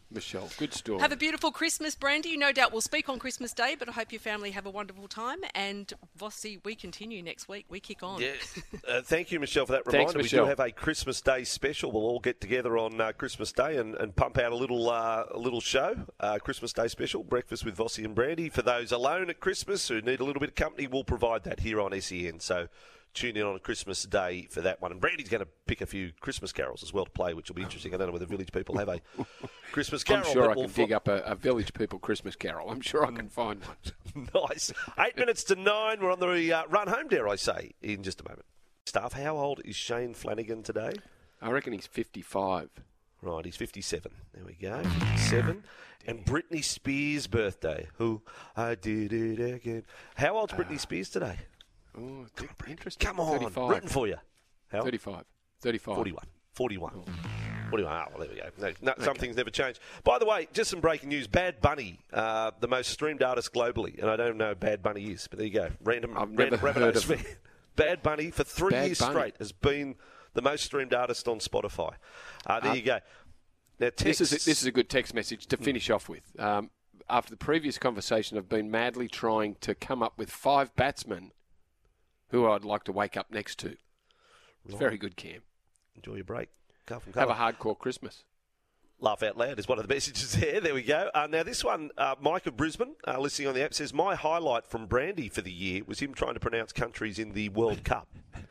Michelle. Good story. Have a beautiful Christmas, Brandy. No doubt we'll speak on Christmas Day, but I hope your family have a wonderful time. And Vossi, we continue next week. We kick on. Yeah. Uh, thank you, Michelle, for that Thanks, reminder. Michelle. We do have a Christmas Day special. We'll all get together on uh, Christmas Day and, and pump out a little uh, a little show. Uh, Christmas Day special, breakfast with Vossi and Brandy. For those alone at Christmas who need a little bit of company, we'll provide that here on S E N. So tune in on Christmas Day for that one. And Brandy's going to pick a few Christmas carols as well to play, which will be interesting. I don't know whether village people have a Christmas carol. I'm sure I we'll can dig up a, a village people Christmas carol. I'm sure I can find one. Nice. Eight minutes to nine. We're on the uh, run home, dare I say, in just a moment. Staff, how old is Shane Flanagan today? I reckon he's fifty-five. Right, he's fifty-seven. There we go, fifty-seven. And Britney Spears' birthday. Who I did it again. How old's Britney uh, Spears today? Oh, interesting. Come on, thirty-five. written for you. How? thirty-five. thirty-five. forty-one. forty-one. Oh. forty-one. Oh, well, there we go. No, no, Okay. Some things never change. By the way, just some breaking news. Bad Bunny, uh, the most streamed artist globally. And I don't know who Bad Bunny is, but there you go. Random, I've random never heard of Rabbitohs. Bad Bunny, for three Bad years Bunny. straight, has been the most streamed artist on Spotify. Uh, there Uh, you go. Now, This is, a, texts- this is a good text message to finish off with. Um, after the previous conversation, I've been madly trying to come up with five batsmen who I'd like to wake up next to. It's Right. very good, Cam. Enjoy your break. Go from Have colour. a hardcore Christmas. Laugh out loud is one of the messages there. There we go. Uh, now, this one, uh, Mike of Brisbane, uh, listening on the app, says, my highlight from Brandy for the year was him trying to pronounce countries in the World Cup.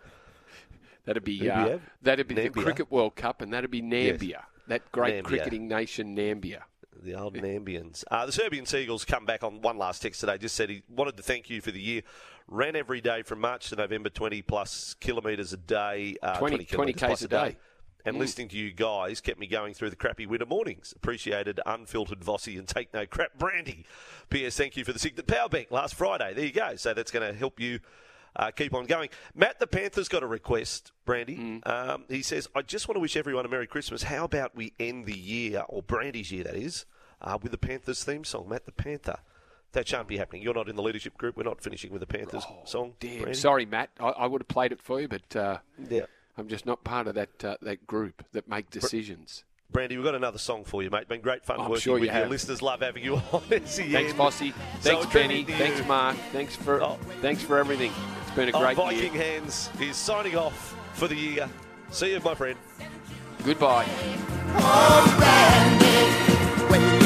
That'd be Who do we uh, have? that'd be the Nambia. Cricket World Cup, and that'd be Nambia, Yes. that great Nambia. cricketing nation, Nambia. The old Nambians. Uh, the Serbian Seagulls come back on one last text today. Just said he wanted to thank you for the year. Ran every day from March to November, twenty plus kilometres a day. Uh, twenty, twenty twenty kilometres plus Ks a day. And Mm. listening to you guys kept me going through the crappy winter mornings. Appreciated unfiltered Vossi and take no crap Brandy. P S. Thank you for the Signet Power Bank last Friday. There you go. So that's going to help you uh, keep on going. Matt the Panther's got a request, Brandy. Mm. Um, he says, I just want to wish everyone a Merry Christmas. How about we end the year, or Brandy's year that is, uh, with the Panthers theme song, Matt the Panther. That shan't be happening. You're not in the leadership group. We're not finishing with the Panthers Oh, song. Damn. Brandy. Sorry, Matt. I, I would have played it for you, but uh, Yeah. I'm just not part of that uh, that group that make decisions. Brandy, we've got another song for you, mate. Been great fun I'm working sure you with you. have. Listeners love having you on S E N. Thanks, Vossi. So Thanks, a Benny. tribute to Thanks, you. Mark. Thanks for Oh. thanks for everything. It's been a Oh, great Viking year. Hands is signing off for the year. See you, my friend. Goodbye. Oh, Brandy, when you